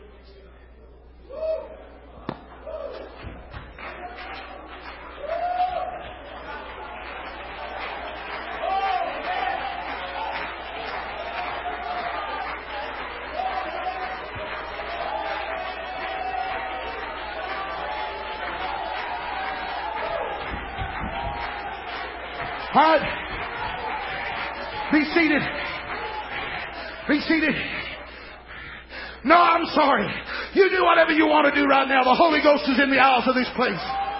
[SPEAKER 1] All right. Be seated. Be seated. No, I'm sorry. You do whatever you want to do right now. The Holy Ghost is in the aisles of this place.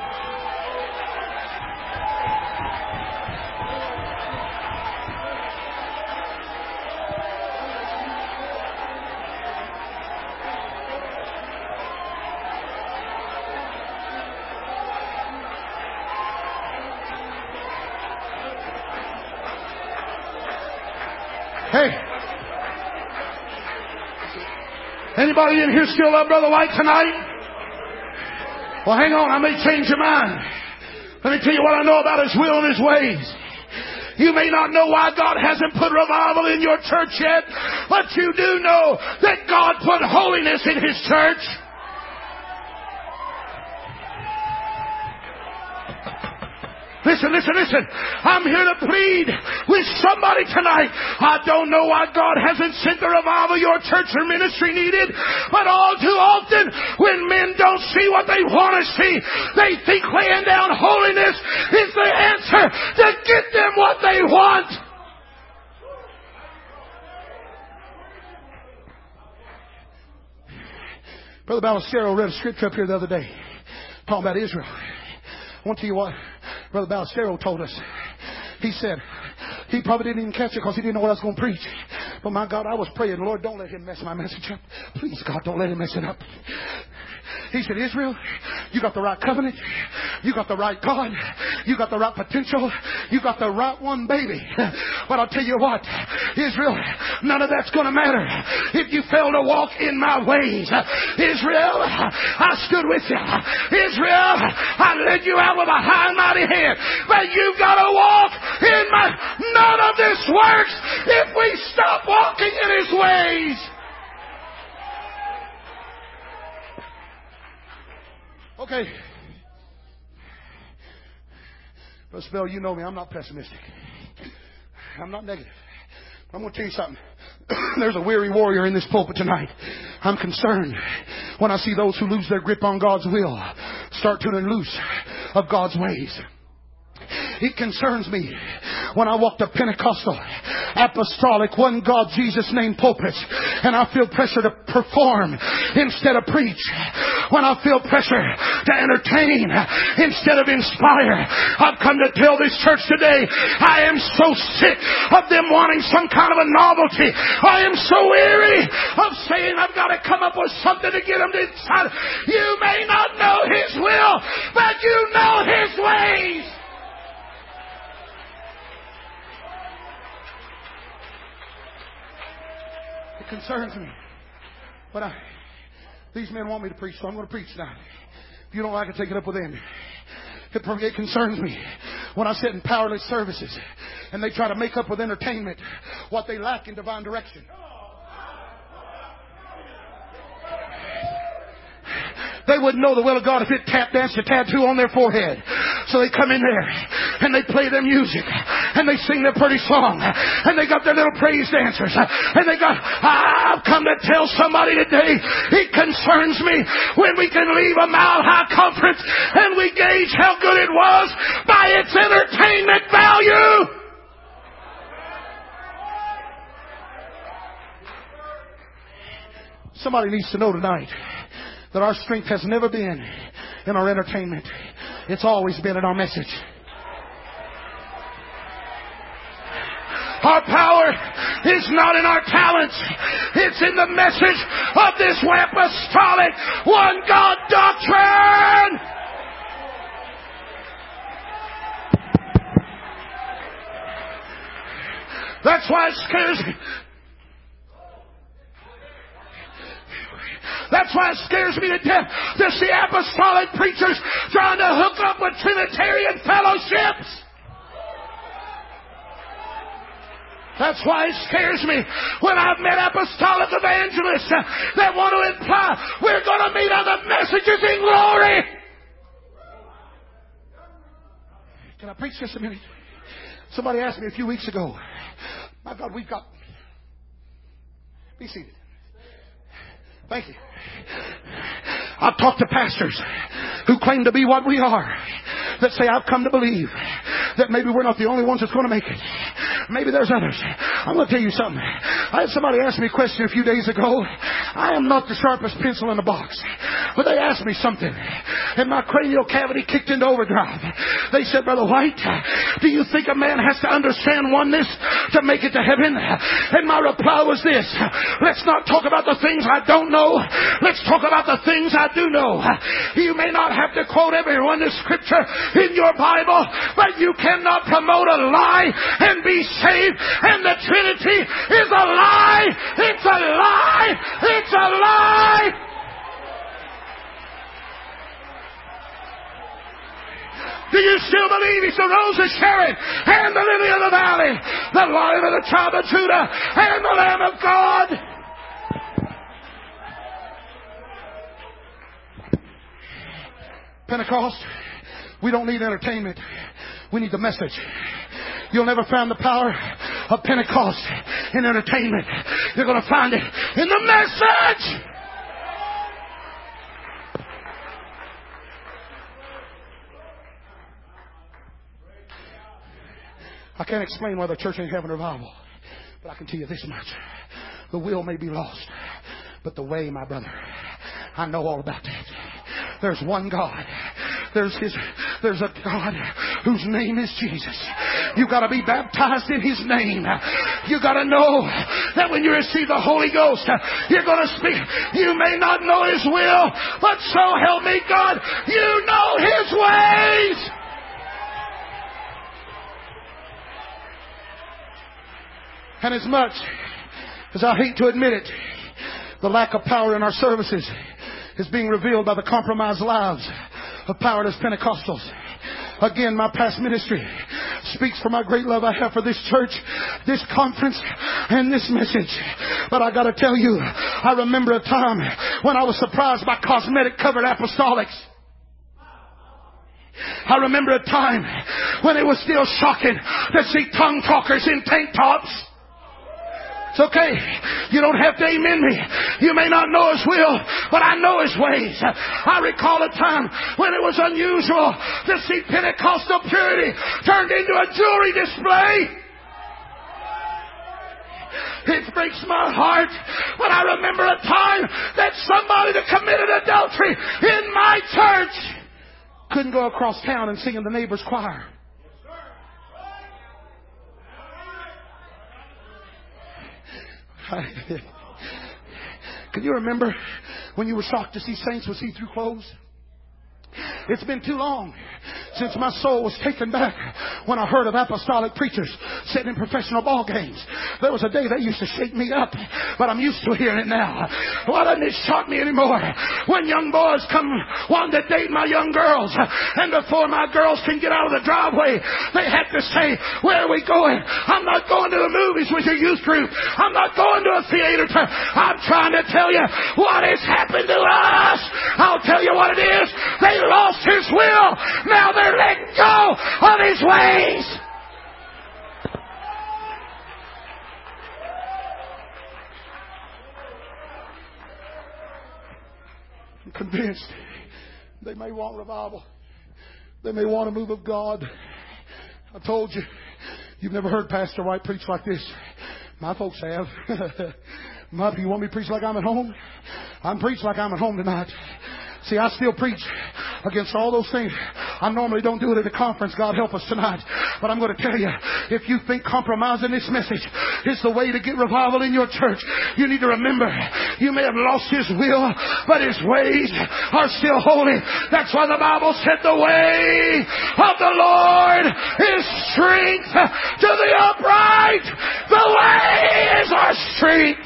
[SPEAKER 1] Hey, anybody in here still love Brother White tonight? Well, hang on, I may change your mind. Let me tell you what I know about His will and His ways. You may not know why God hasn't put revival in your church yet, but you do know that God put holiness in His church. Listen, listen, listen. I'm here to plead with somebody tonight. I don't know why God hasn't sent the revival your church or ministry needed, but all too often when men don't see what they want to see, they think laying down holiness is the answer to get them what they want. Brother Ballestero read a scripture up here the other day talking about Israel. I want to tell you what Brother Ballestero told us. He said, he probably didn't even catch it because he didn't know what I was going to preach. But my God, I was praying, Lord, don't let him mess my message up. Please, God, don't let him mess it up. He said, Israel, you got the right covenant. You got the right God. You got the right potential. You got the right one, baby. But I'll tell you what, Israel, none of that's going to matter if you fail to walk in my ways. Israel, I stood with you. Israel, I led you out with a high and mighty hand. But you've got to walk in my... None of this works if we stop walking in His ways. Okay. Brother Spell, you know me. I'm not pessimistic. I'm not negative. I'm going to tell you something. There's a weary warrior in this pulpit tonight. I'm concerned when I see those who lose their grip on God's will start turning loose of God's ways. It concerns me when I walk to Pentecostal, apostolic, one God, Jesus name pulpits, and I feel pressure to perform instead of preach. When I feel pressure to entertain instead of inspire. I've come to tell this church today, I am so sick of them wanting some kind of a novelty. I am so weary of saying I've got to come up with something to get them to decide. You may not know His will, but you know His ways. It concerns me. But I, these men want me to preach, so I'm going to preach tonight. If you don't like it, take it up with them. It, it concerns me when I sit in powerless services and they try to make up with entertainment what they lack in divine direction. They wouldn't know the will of God if it tap danced a tattoo on their forehead. So they come in there and they play their music and they sing their pretty song and they got their little praise dancers and they got, I've come to tell somebody today, it concerns me when we can leave a Mile High conference and we gauge how good it was by its entertainment value. Somebody needs to know tonight that our strength has never been in our entertainment. It's always been in our message. Our power is not in our talents. It's in the message of this apostolic one God doctrine. That's why it scares me. That's why it scares me to death to see apostolic preachers trying to hook up with Trinitarian fellowships. That's why it scares me when I've met apostolic evangelists that want to imply we're going to meet other messages in glory. Can I preach just a minute? Somebody asked me a few weeks ago, my God, we've got... Be seated. Thank you. I've talked to pastors who claim to be what we are, that say, I've come to believe that maybe we're not the only ones that's going to make it. Maybe there's others. I'm going to tell you something. I had somebody ask me a question a few days ago. I am not the sharpest pencil in the box, but they asked me something, and my cranial cavity kicked into overdrive. They said, Brother White, do you think a man has to understand oneness to make it to heaven? And my reply was this: let's not talk about the things I don't know. Let's talk about the things I do know. You may not have to quote every one of scripture in your Bible, but you cannot promote a lie and be saved. And the Trinity is a lie. It's a lie. It's a lie. Do you still believe He's the Rose of Sharon and the Lily of the Valley, the Lion of the tribe of Judah and the Lamb of God? Pentecost, we don't need entertainment. We need the message. You'll never find the power of Pentecost in entertainment. You're going to find it in the message. I can't explain why the church ain't having revival, but I can tell you this much. The will may be lost, but the way, my brother, I know all about that. There's one God. There's His, there's a God whose name is Jesus. You got to be baptized in His name. You got to know that when you receive the Holy Ghost, you're going to speak. You may not know His will, but so help me God, you know His ways. And as much as I hate to admit it, the lack of power in our services is being revealed by the compromised lives of powerless Pentecostals. Again, my past ministry speaks for my great love I have for this church, this conference, and this message. But I got to tell you, I remember a time when I was surprised by cosmetic covered apostolics. I remember a time when it was still shocking to see tongue talkers in tank tops. It's okay. You don't have to amen me. You may not know His will, but I know His ways. I recall a time when it was unusual to see Pentecostal purity turned into a jewelry display. It breaks my heart when I remember a time that somebody that committed adultery in my church couldn't go across town and sing in the neighbor's choir. Can you remember when you were shocked to see saints with see-through clothes? It's been too long since my soul was taken back when I heard of apostolic preachers sitting in professional ball games. There was a day that used to shake me up, but I'm used to hearing it now. Why doesn't it shock me anymore? When young boys come wanting to date my young girls, and before my girls can get out of the driveway, they have to say, where are we going? I'm not going to the movies with your youth group. I'm not going to a theater. I'm trying to tell you what has happened to us. I'll tell you what it is. They lost His will. Now they're letting go of His ways. I'm convinced they may want revival. They may want a move of God. I told you, you've never heard Pastor White preach like this. My folks have. My, you want me to preach like I'm at home? I'm preaching like I'm at home tonight. See, I still preach against all those things. I normally don't do it at a conference. God help us tonight. But I'm going to tell you, if you think compromising this message is the way to get revival in your church, you need to remember, you may have lost His will, but His ways are still holy. That's why the Bible said the way of the Lord is strength to the upright. The way is our strength.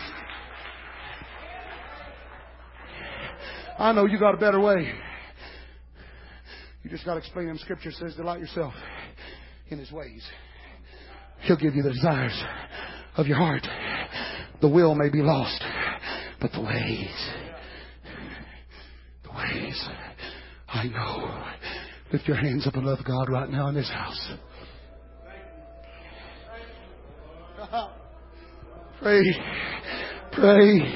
[SPEAKER 1] I know you got a better way. You just got to explain them. Scripture says, delight yourself in His ways. He'll give you the desires of your heart. The will may be lost, but the ways, the ways, I know. Lift your hands up and love God right now in this house. Pray, pray.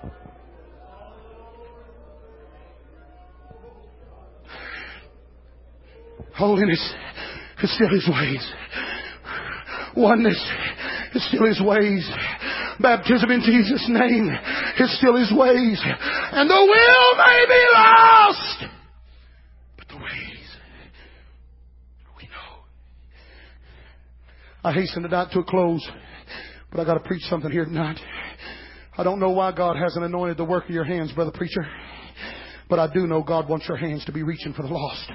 [SPEAKER 1] Holiness is still His ways. Oneness is still His ways. Baptism in Jesus' name is still His ways. And the will may be lost, but the ways, we know. I hasten tonight to a close, but I got to preach something here tonight. I don't know why God hasn't anointed the work of your hands, brother preacher, but I do know God wants your hands to be reaching for the lost.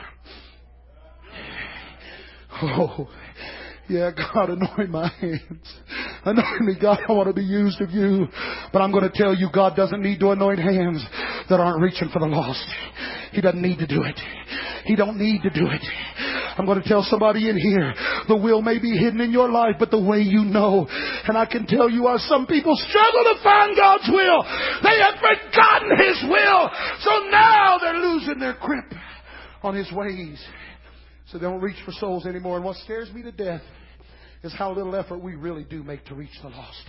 [SPEAKER 1] Oh, yeah, God, anoint my hands. Anoint me, God. I want to be used of you. But I'm going to tell you, God doesn't need to anoint hands that aren't reaching for the lost. He doesn't need to do it. He don't need to do it. I'm going to tell somebody in here, the will may be hidden in your life, but the way you know. And I can tell you why some people struggle to find God's will. They have forgotten His will. So now they're losing their grip on His ways. So they don't reach for souls anymore. And what scares me to death is how little effort we really do make to reach the lost.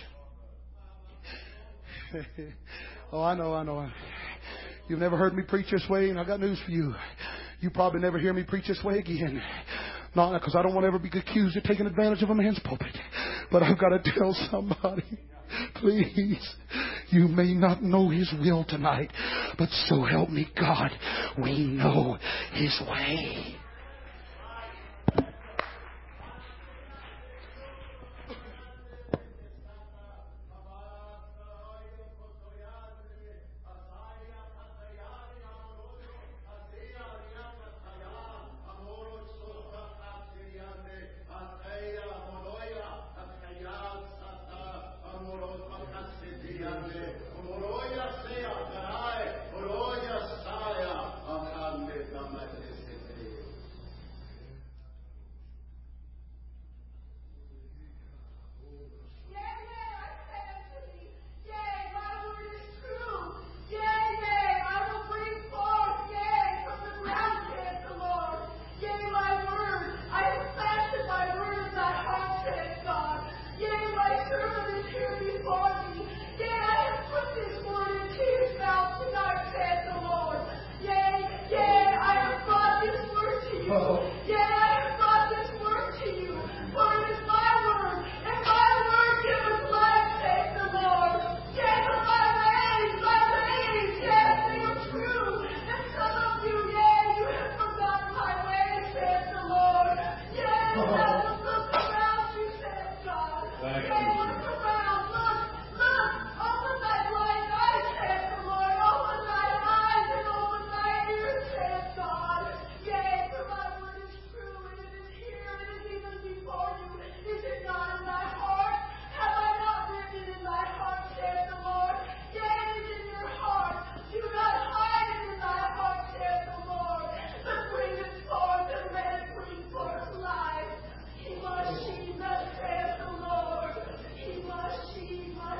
[SPEAKER 1] Oh, I know, I know. You've never heard me preach this way, and I've got news for you. You probably never hear me preach this way again. Not because I don't want to ever be accused of taking advantage of a man's pulpit. But I've got to tell somebody, please, you may not know His will tonight, but so help me God, we know His way.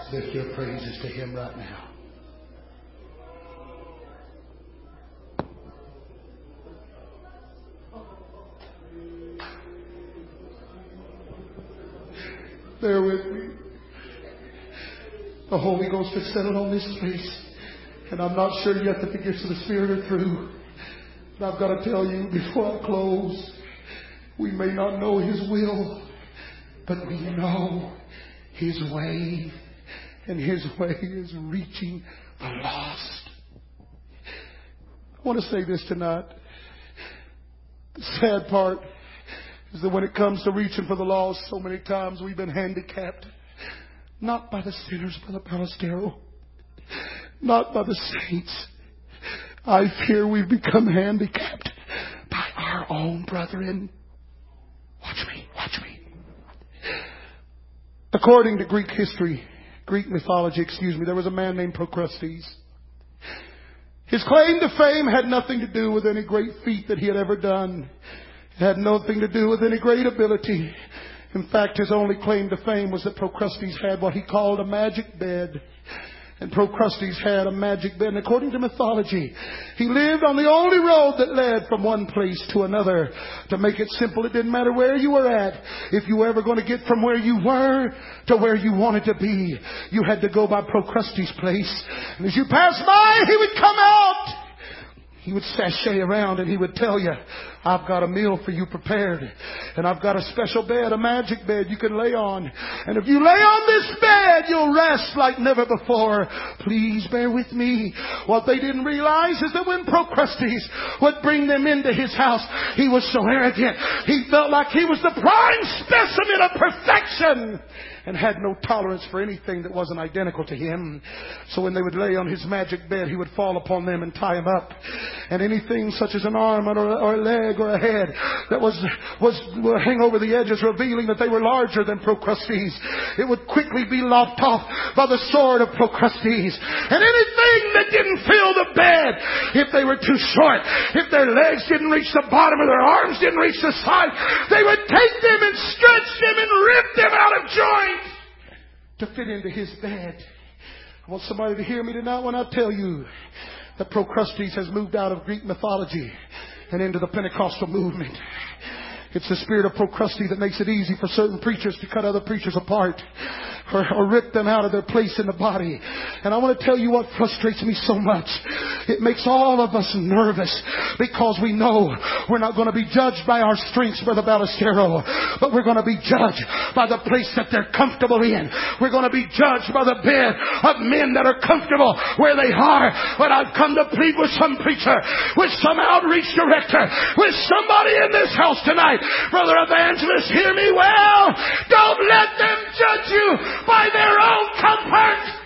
[SPEAKER 1] Lift your praises to Him right now. Bear with me. The Holy Ghost has settled on this place. And I'm not sure yet that the gifts of the Spirit are through. But I've got to tell you before I close, we may not know His will, but we know His way. And His way is reaching the lost. I want to say this tonight. The sad part is that when it comes to reaching for the lost, so many times we've been handicapped. Not by the sinners, by the Palestero. Not by the saints. I fear we've become handicapped by our own brethren. Watch me, watch me. According to Greek history, Greek mythology, excuse me, there was a man named Procrustes. His claim to fame had nothing to do with any great feat that he had ever done. It had nothing to do with any great ability. In fact, his only claim to fame was that Procrustes had what he called a magic bed. And Procrustes had a magic bed. And according to mythology, he lived on the only road that led from one place to another. To make it simple, it didn't matter where you were at. If you were ever going to get from where you were to where you wanted to be, you had to go by Procrustes' place. And as you passed by, he would come out. He would sashay around and he would tell you, I've got a meal for you prepared. And I've got a special bed, a magic bed you can lay on. And if you lay on this bed, you'll rest like never before. Please bear with me. What they didn't realize is that when Procrustes would bring them into his house, he was so arrogant. He felt like he was the prime specimen of perfection and had no tolerance for anything that wasn't identical to him. So when they would lay on his magic bed, he would fall upon them and tie them up. And anything such as an arm or a, or a leg or a head that was, was would hang over the edges, revealing that they were larger than Procrustes, it would quickly be lopped off by the sword of Procrustes. And anything that didn't fill the bed, if they were too short, if their legs didn't reach the bottom or their arms didn't reach the side, they would take them and stretch them and rip them out of joint to fit into his bed. I want somebody to hear me tonight when I tell you that Procrustes has moved out of Greek mythology and into the Pentecostal movement. It's the spirit of Procrustes that makes it easy for certain preachers to cut other preachers apart or, or rip them out of their place in the body. And I want to tell you what frustrates me so much. It makes all of us nervous because we know we're not going to be judged by our strengths, Brother Ballestero, but we're going to be judged by the place that they're comfortable in. We're going to be judged by the bed of men that are comfortable where they are. But I've come to plead with some preacher, with some outreach director, with somebody in this house tonight. Brother Evangelist, hear me well. Don't let them judge you by their own comfort.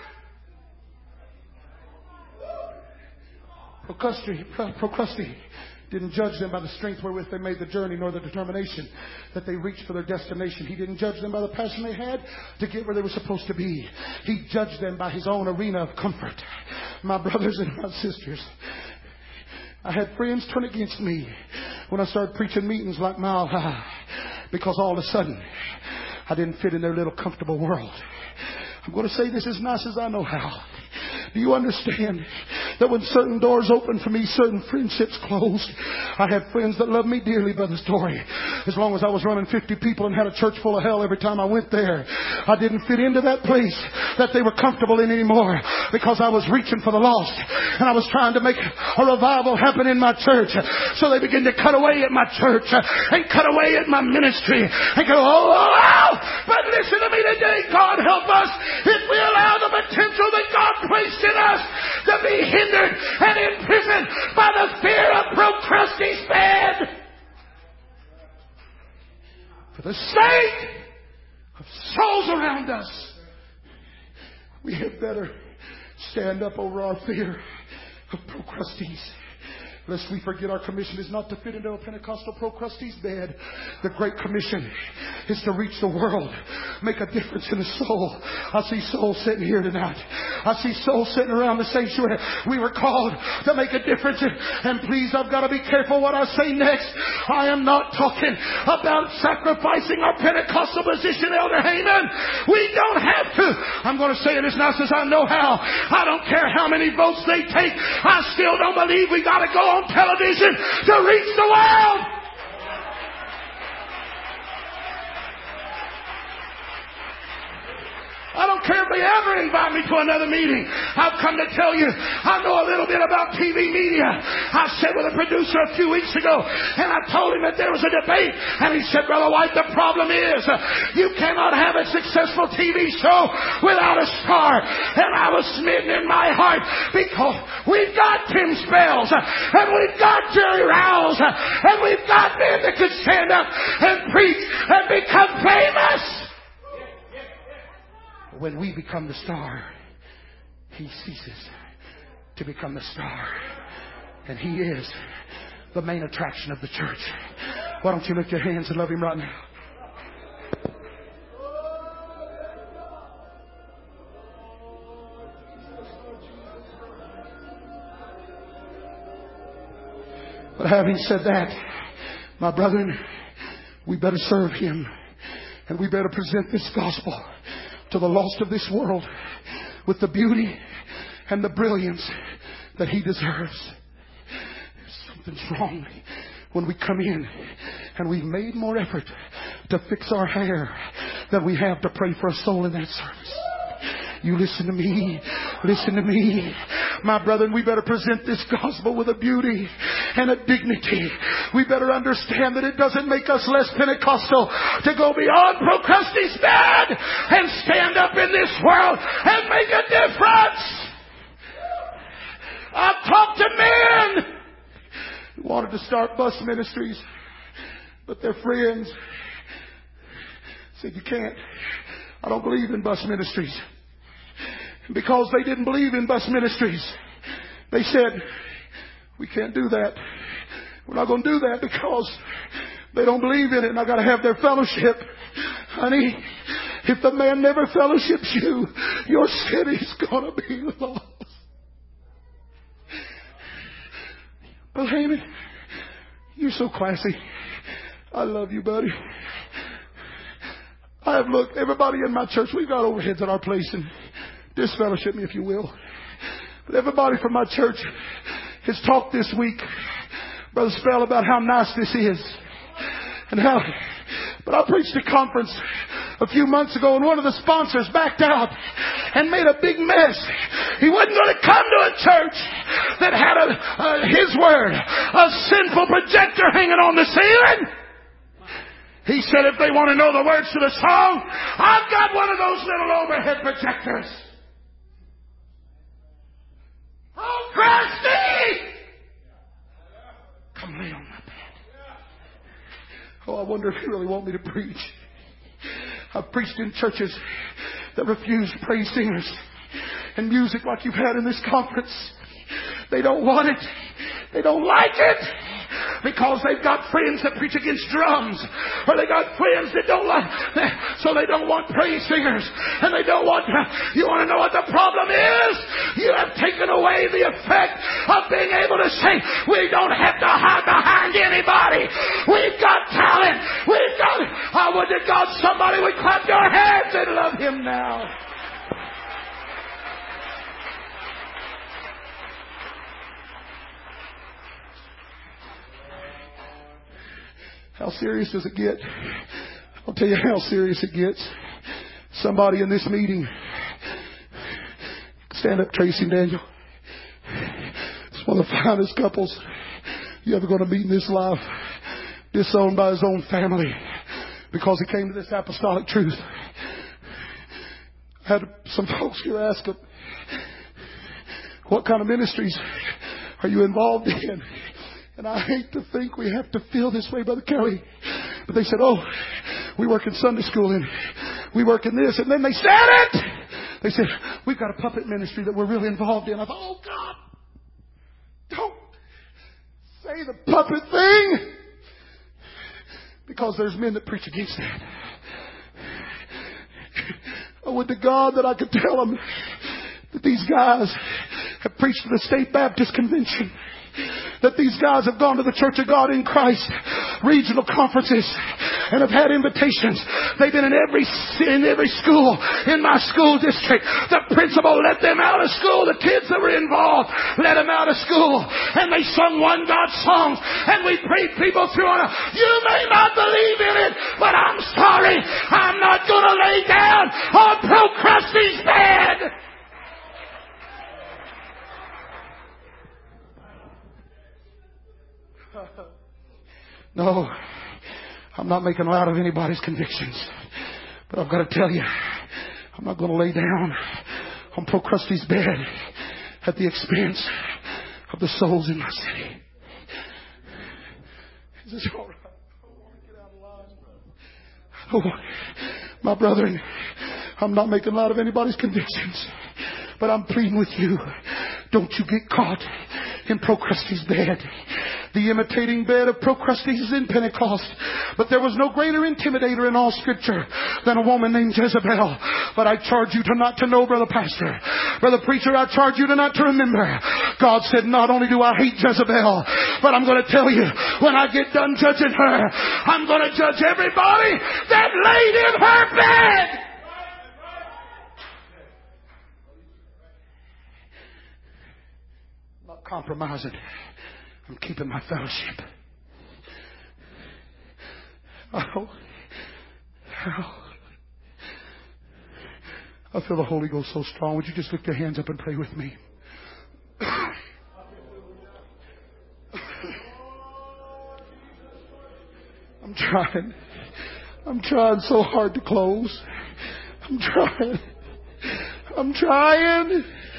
[SPEAKER 1] Procrustes, Procrustes didn't judge them by the strength wherewith they made the journey, nor the determination that they reached for their destination. He didn't judge them by the passion they had to get where they were supposed to be. He judged them by his own arena of comfort. My brothers and my sisters, I had friends turn against me when I started preaching meetings like Mile High, because all of a sudden I didn't fit in their little comfortable world. I'm going to say this as nice as I know how. Do you understand that when certain doors opened for me, certain friendships closed? I had friends that loved me dearly, Brother Story. As long as I was running fifty people and had a church full of hell every time I went there, I didn't fit into that place that they were comfortable in anymore, because I was reaching for the lost and I was trying to make a revival happen in my church. So they began to cut away at my church and cut away at my ministry and go, oh, oh, oh. But listen to me today, God help us if we allow the potential that God placed in us to be hindered and imprisoned by the fear of Procrustes' bed. For the sake of souls around us, we had better stand up over our fear of Procrustes Lest we forget our commission is not to fit into a Pentecostal pro-crusty's bed. The Great Commission is to reach the world, make a difference in the soul. I see souls sitting here tonight. I see souls sitting around the sanctuary. We were called to make a difference. And please, I've got to be careful what I say next. I am not talking about sacrificing our Pentecostal position, Elder Heyman. We don't have to. I'm going to say it as nice as I know how. I don't care how many votes they take. I still don't believe we got to go on television to reach the world. I don't care if they ever invite me to another meeting. I've come to tell you, I know a little bit about T V media. I sat with a producer a few weeks ago, and I told him that there was a debate, and he said, Brother White, the problem is uh, you cannot have a successful T V show without a star. And I was smitten in my heart because we've got Tim Spells, uh, and we've got Jerry Rouse, uh, and we've got men that could stand up and preach and become famous. When we become the star, he ceases to become the star. And he is the main attraction of the church. Why don't you lift your hands and love him right now? But having said that, my brethren, we better serve him. And we better present this gospel to the lost of this world with the beauty and the brilliance that he deserves. Something's wrong when we come in and we've made more effort to fix our hair than we have to pray for a soul in that service. You listen to me. Listen to me. My brethren, we better present this gospel with a beauty and a dignity. We better understand that it doesn't make us less Pentecostal to go beyond Procrusty's bed and stand up in this world and make a difference. I've talked to men who wanted to start bus ministries, but their friends said, you can't. I don't believe in bus ministries. Because they didn't believe in bus ministries, they said, we can't do that. We're not going to do that because they don't believe in it, and I got to have their fellowship. Honey, if the man never fellowships you, your city's going to be lost. Well, Heyman, you're so classy. I love you, buddy. I have looked, everybody in my church, we've got overheads at our place, and disfellowship me if you will. But everybody from my church has talked this week, Brother Spell, about how nice this is. And how, but I preached a conference a few months ago, and one of the sponsors backed out and made a big mess. He wasn't going to come to a church that had a, a his word, a sinful projector hanging on the ceiling. He said if they want to know the words to the song, I've got one of those little overhead projectors. Oh, Christy! Come lay on my bed. Oh, I wonder if you really want me to preach. I've preached in churches that refuse praise singers and music like you've had in this conference. They don't want it. They don't like it. Because they've got friends that preach against drums. Or they got friends that don't like, so they don't want praise singers. And they don't want, you want to know what the problem is? You have taken away the effect of being able to say, we don't have to hide behind anybody. We've got talent. We've got, I would to God somebody would clap your hands and love him now. How serious does it get? I'll tell you how serious it gets. Somebody in this meeting, stand up, Tracy and Daniel. It's one of the finest couples you ever going to meet in this life. Disowned by his own family because he came to this apostolic truth. I had some folks here ask him, what kind of ministries are you involved in? And I hate to think we have to feel this way, Brother Kelly. But they said, oh, we work in Sunday school and we work in this. And then they said it. They said, we've got a puppet ministry that we're really involved in. I thought, oh, God, don't say the puppet thing, because there's men that preach against that. I would to God that I could tell them that these guys have preached to the State Baptist Convention, that these guys have gone to the Church of God in Christ regional conferences and have had invitations. They've been in every in every school in my school district. The principal let them out of school. The kids that were involved let them out of school, and they sung One God songs, and we prayed people through on. You may not believe in it, but I'm sorry, I'm not going to lay down on Procrusty's bed. No, I'm not making light of anybody's convictions. But I've got to tell you, I'm not going to lay down on Procrusty's bed at the expense of the souls in my city. Is this all right? I don't want to get out of line. I don't want, my brethren, I'm not making light of anybody's convictions. But I'm pleading with you, don't you get caught in Procrusty's bed. The imitating bed of Procrustes is in Pentecost. But there was no greater intimidator in all Scripture than a woman named Jezebel. But I charge you to not to know, Brother Pastor. Brother Preacher, I charge you to not to remember. God said, not only do I hate Jezebel, but I'm going to tell you, when I get done judging her, I'm going to judge everybody that laid in her bed. I'm not compromising. I'm keeping my fellowship. Oh, oh. I feel the Holy Ghost so strong. Would you just lift your hands up and pray with me? I'm trying. I'm trying so hard to close. I'm trying. I'm trying.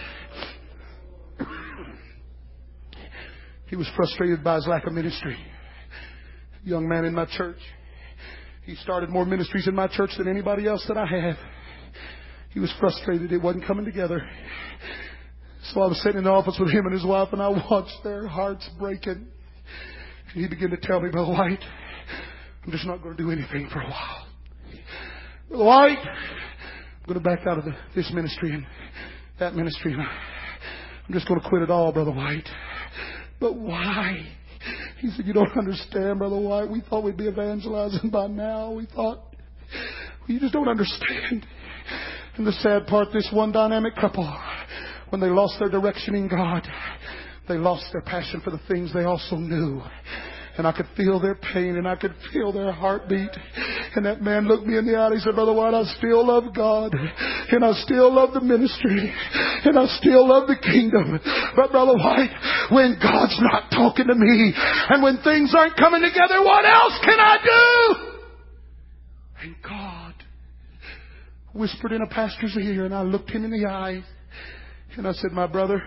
[SPEAKER 1] He was frustrated by his lack of ministry. A young man in my church. He started more ministries in my church than anybody else that I have. He was frustrated. It wasn't coming together. So I was sitting in the office with him and his wife, and I watched their hearts breaking. And he began to tell me, Brother White, I'm just not going to do anything for a while. Brother White, I'm going to back out of the, this ministry and that ministry. And I, I'm just going to quit it all, Brother White. But why? He said, you don't understand, Brother White. We thought we'd be evangelizing by now. We thought, well, you just don't understand. And the sad part, this one dynamic couple, when they lost their direction in God, they lost their passion for the things they also knew. And I could feel their pain, and I could feel their heartbeat. And that man looked me in the eye and he said, Brother White, I still love God. And I still love the ministry. And I still love the kingdom. But Brother White, when God's not talking to me, and when things aren't coming together, what else can I do? And God whispered in a pastor's ear, and I looked him in the eye. And I said, my brother,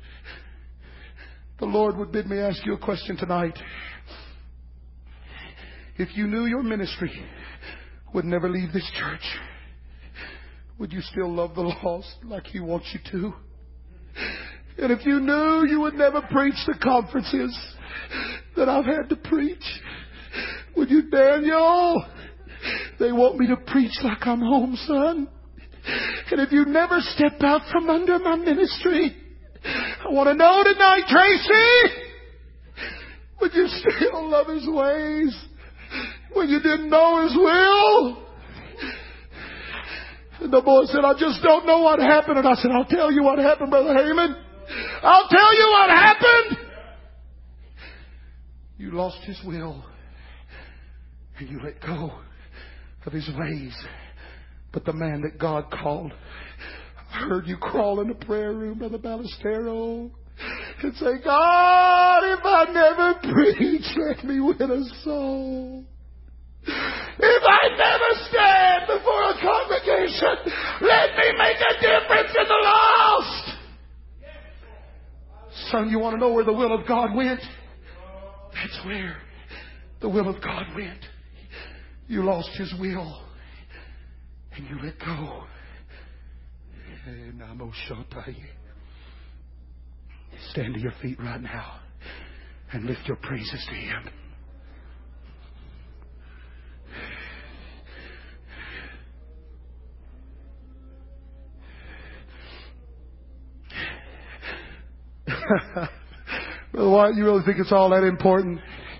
[SPEAKER 1] the Lord would bid me ask you a question tonight. If you knew your ministry would never leave this church, would you still love the lost like He wants you to? And if you knew you would never preach the conferences that I've had to preach, would you, Daniel? They want me to preach like I'm home, son. And if you never step out from under my ministry, I want to know tonight, Tracy, would you still love His ways when you didn't know His will? And the boy said, I just don't know what happened. And I said, I'll tell you what happened, Brother Heyman. I'll tell you what happened. You lost His will, and you let go of His ways. But the man that God called, I heard you crawl in the prayer room, Brother Ballestero, and say, God, if I never preach, let me win a soul. If I never stand before a congregation, let me make a difference in the lost. Son, you want to know where the will of God went? That's where the will of God went. You lost His will, and you let go. Stand to your feet right now. and lift your praises to Him. Brother White, you really think it's all that important?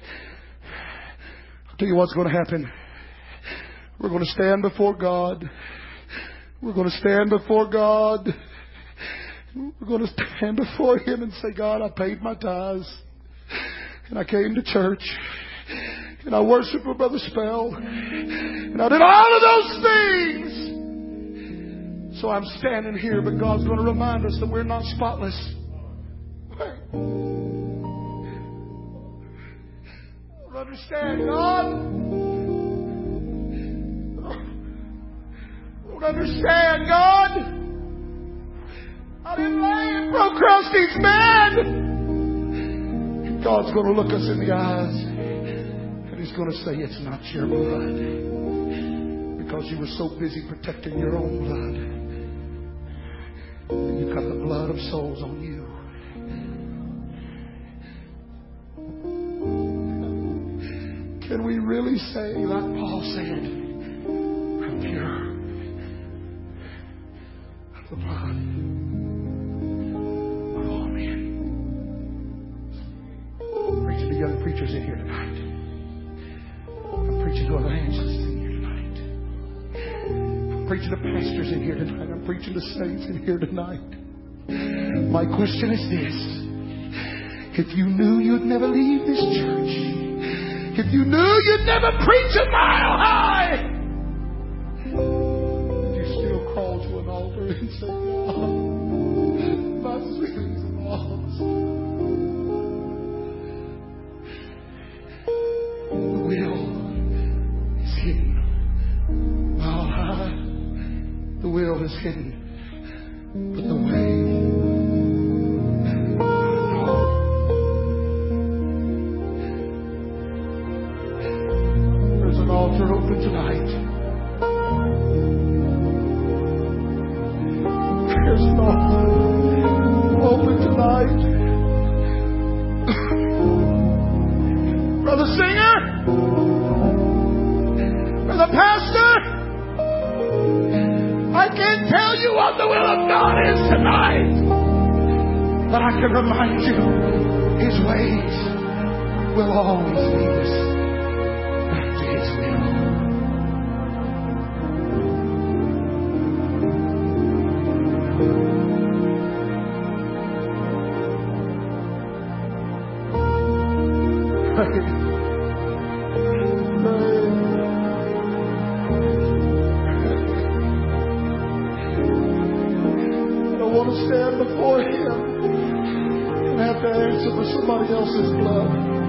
[SPEAKER 1] I'll tell you what's going to happen. We're going to stand before God. We're going to stand before God. We're going to stand before Him and say, God, I paid my tithes. And I came to church. And I worshiped with Brother Spell. And I did all of those things. So I'm standing here, but God's going to remind us that we're not spotless. I don't understand, God. I don't understand, God. I didn't lie and broke Krusty's bed. And God's going to look us in the eyes and He's going to say, it's not your blood. Because you were so busy protecting your own blood. And you got the blood of souls on you. Can we really say, like Paul said, I'm pure of the blood of all men? I'm preaching to young preachers in here tonight. I'm preaching to evangelists in here tonight. I'm preaching to pastors in here tonight. I'm preaching to saints in here tonight. My question is this. If you knew you'd never leave this church, if you knew you'd never preach a mile high, would you still crawl to an altar and say, God, my sins are lost? The will is hidden. Mile high, the will is hidden. But the way, altar open tonight. There's an altar open tonight. Brother Singer, Brother Pastor, I can't tell you what the will of God is tonight, but I can remind you His ways will always lead us back to His will. Stand before Him and have to answer for somebody else's blood.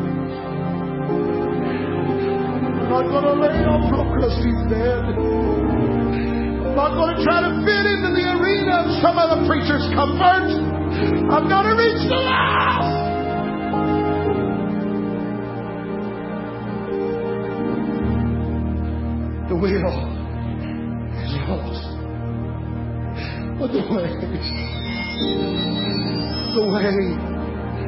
[SPEAKER 1] I'm not going to lay on Brother Krusty's bed. I'm not going to try to fit into the arena of some other preacher's comfort. I'm going to reach the last. The will is lost. But the way, the way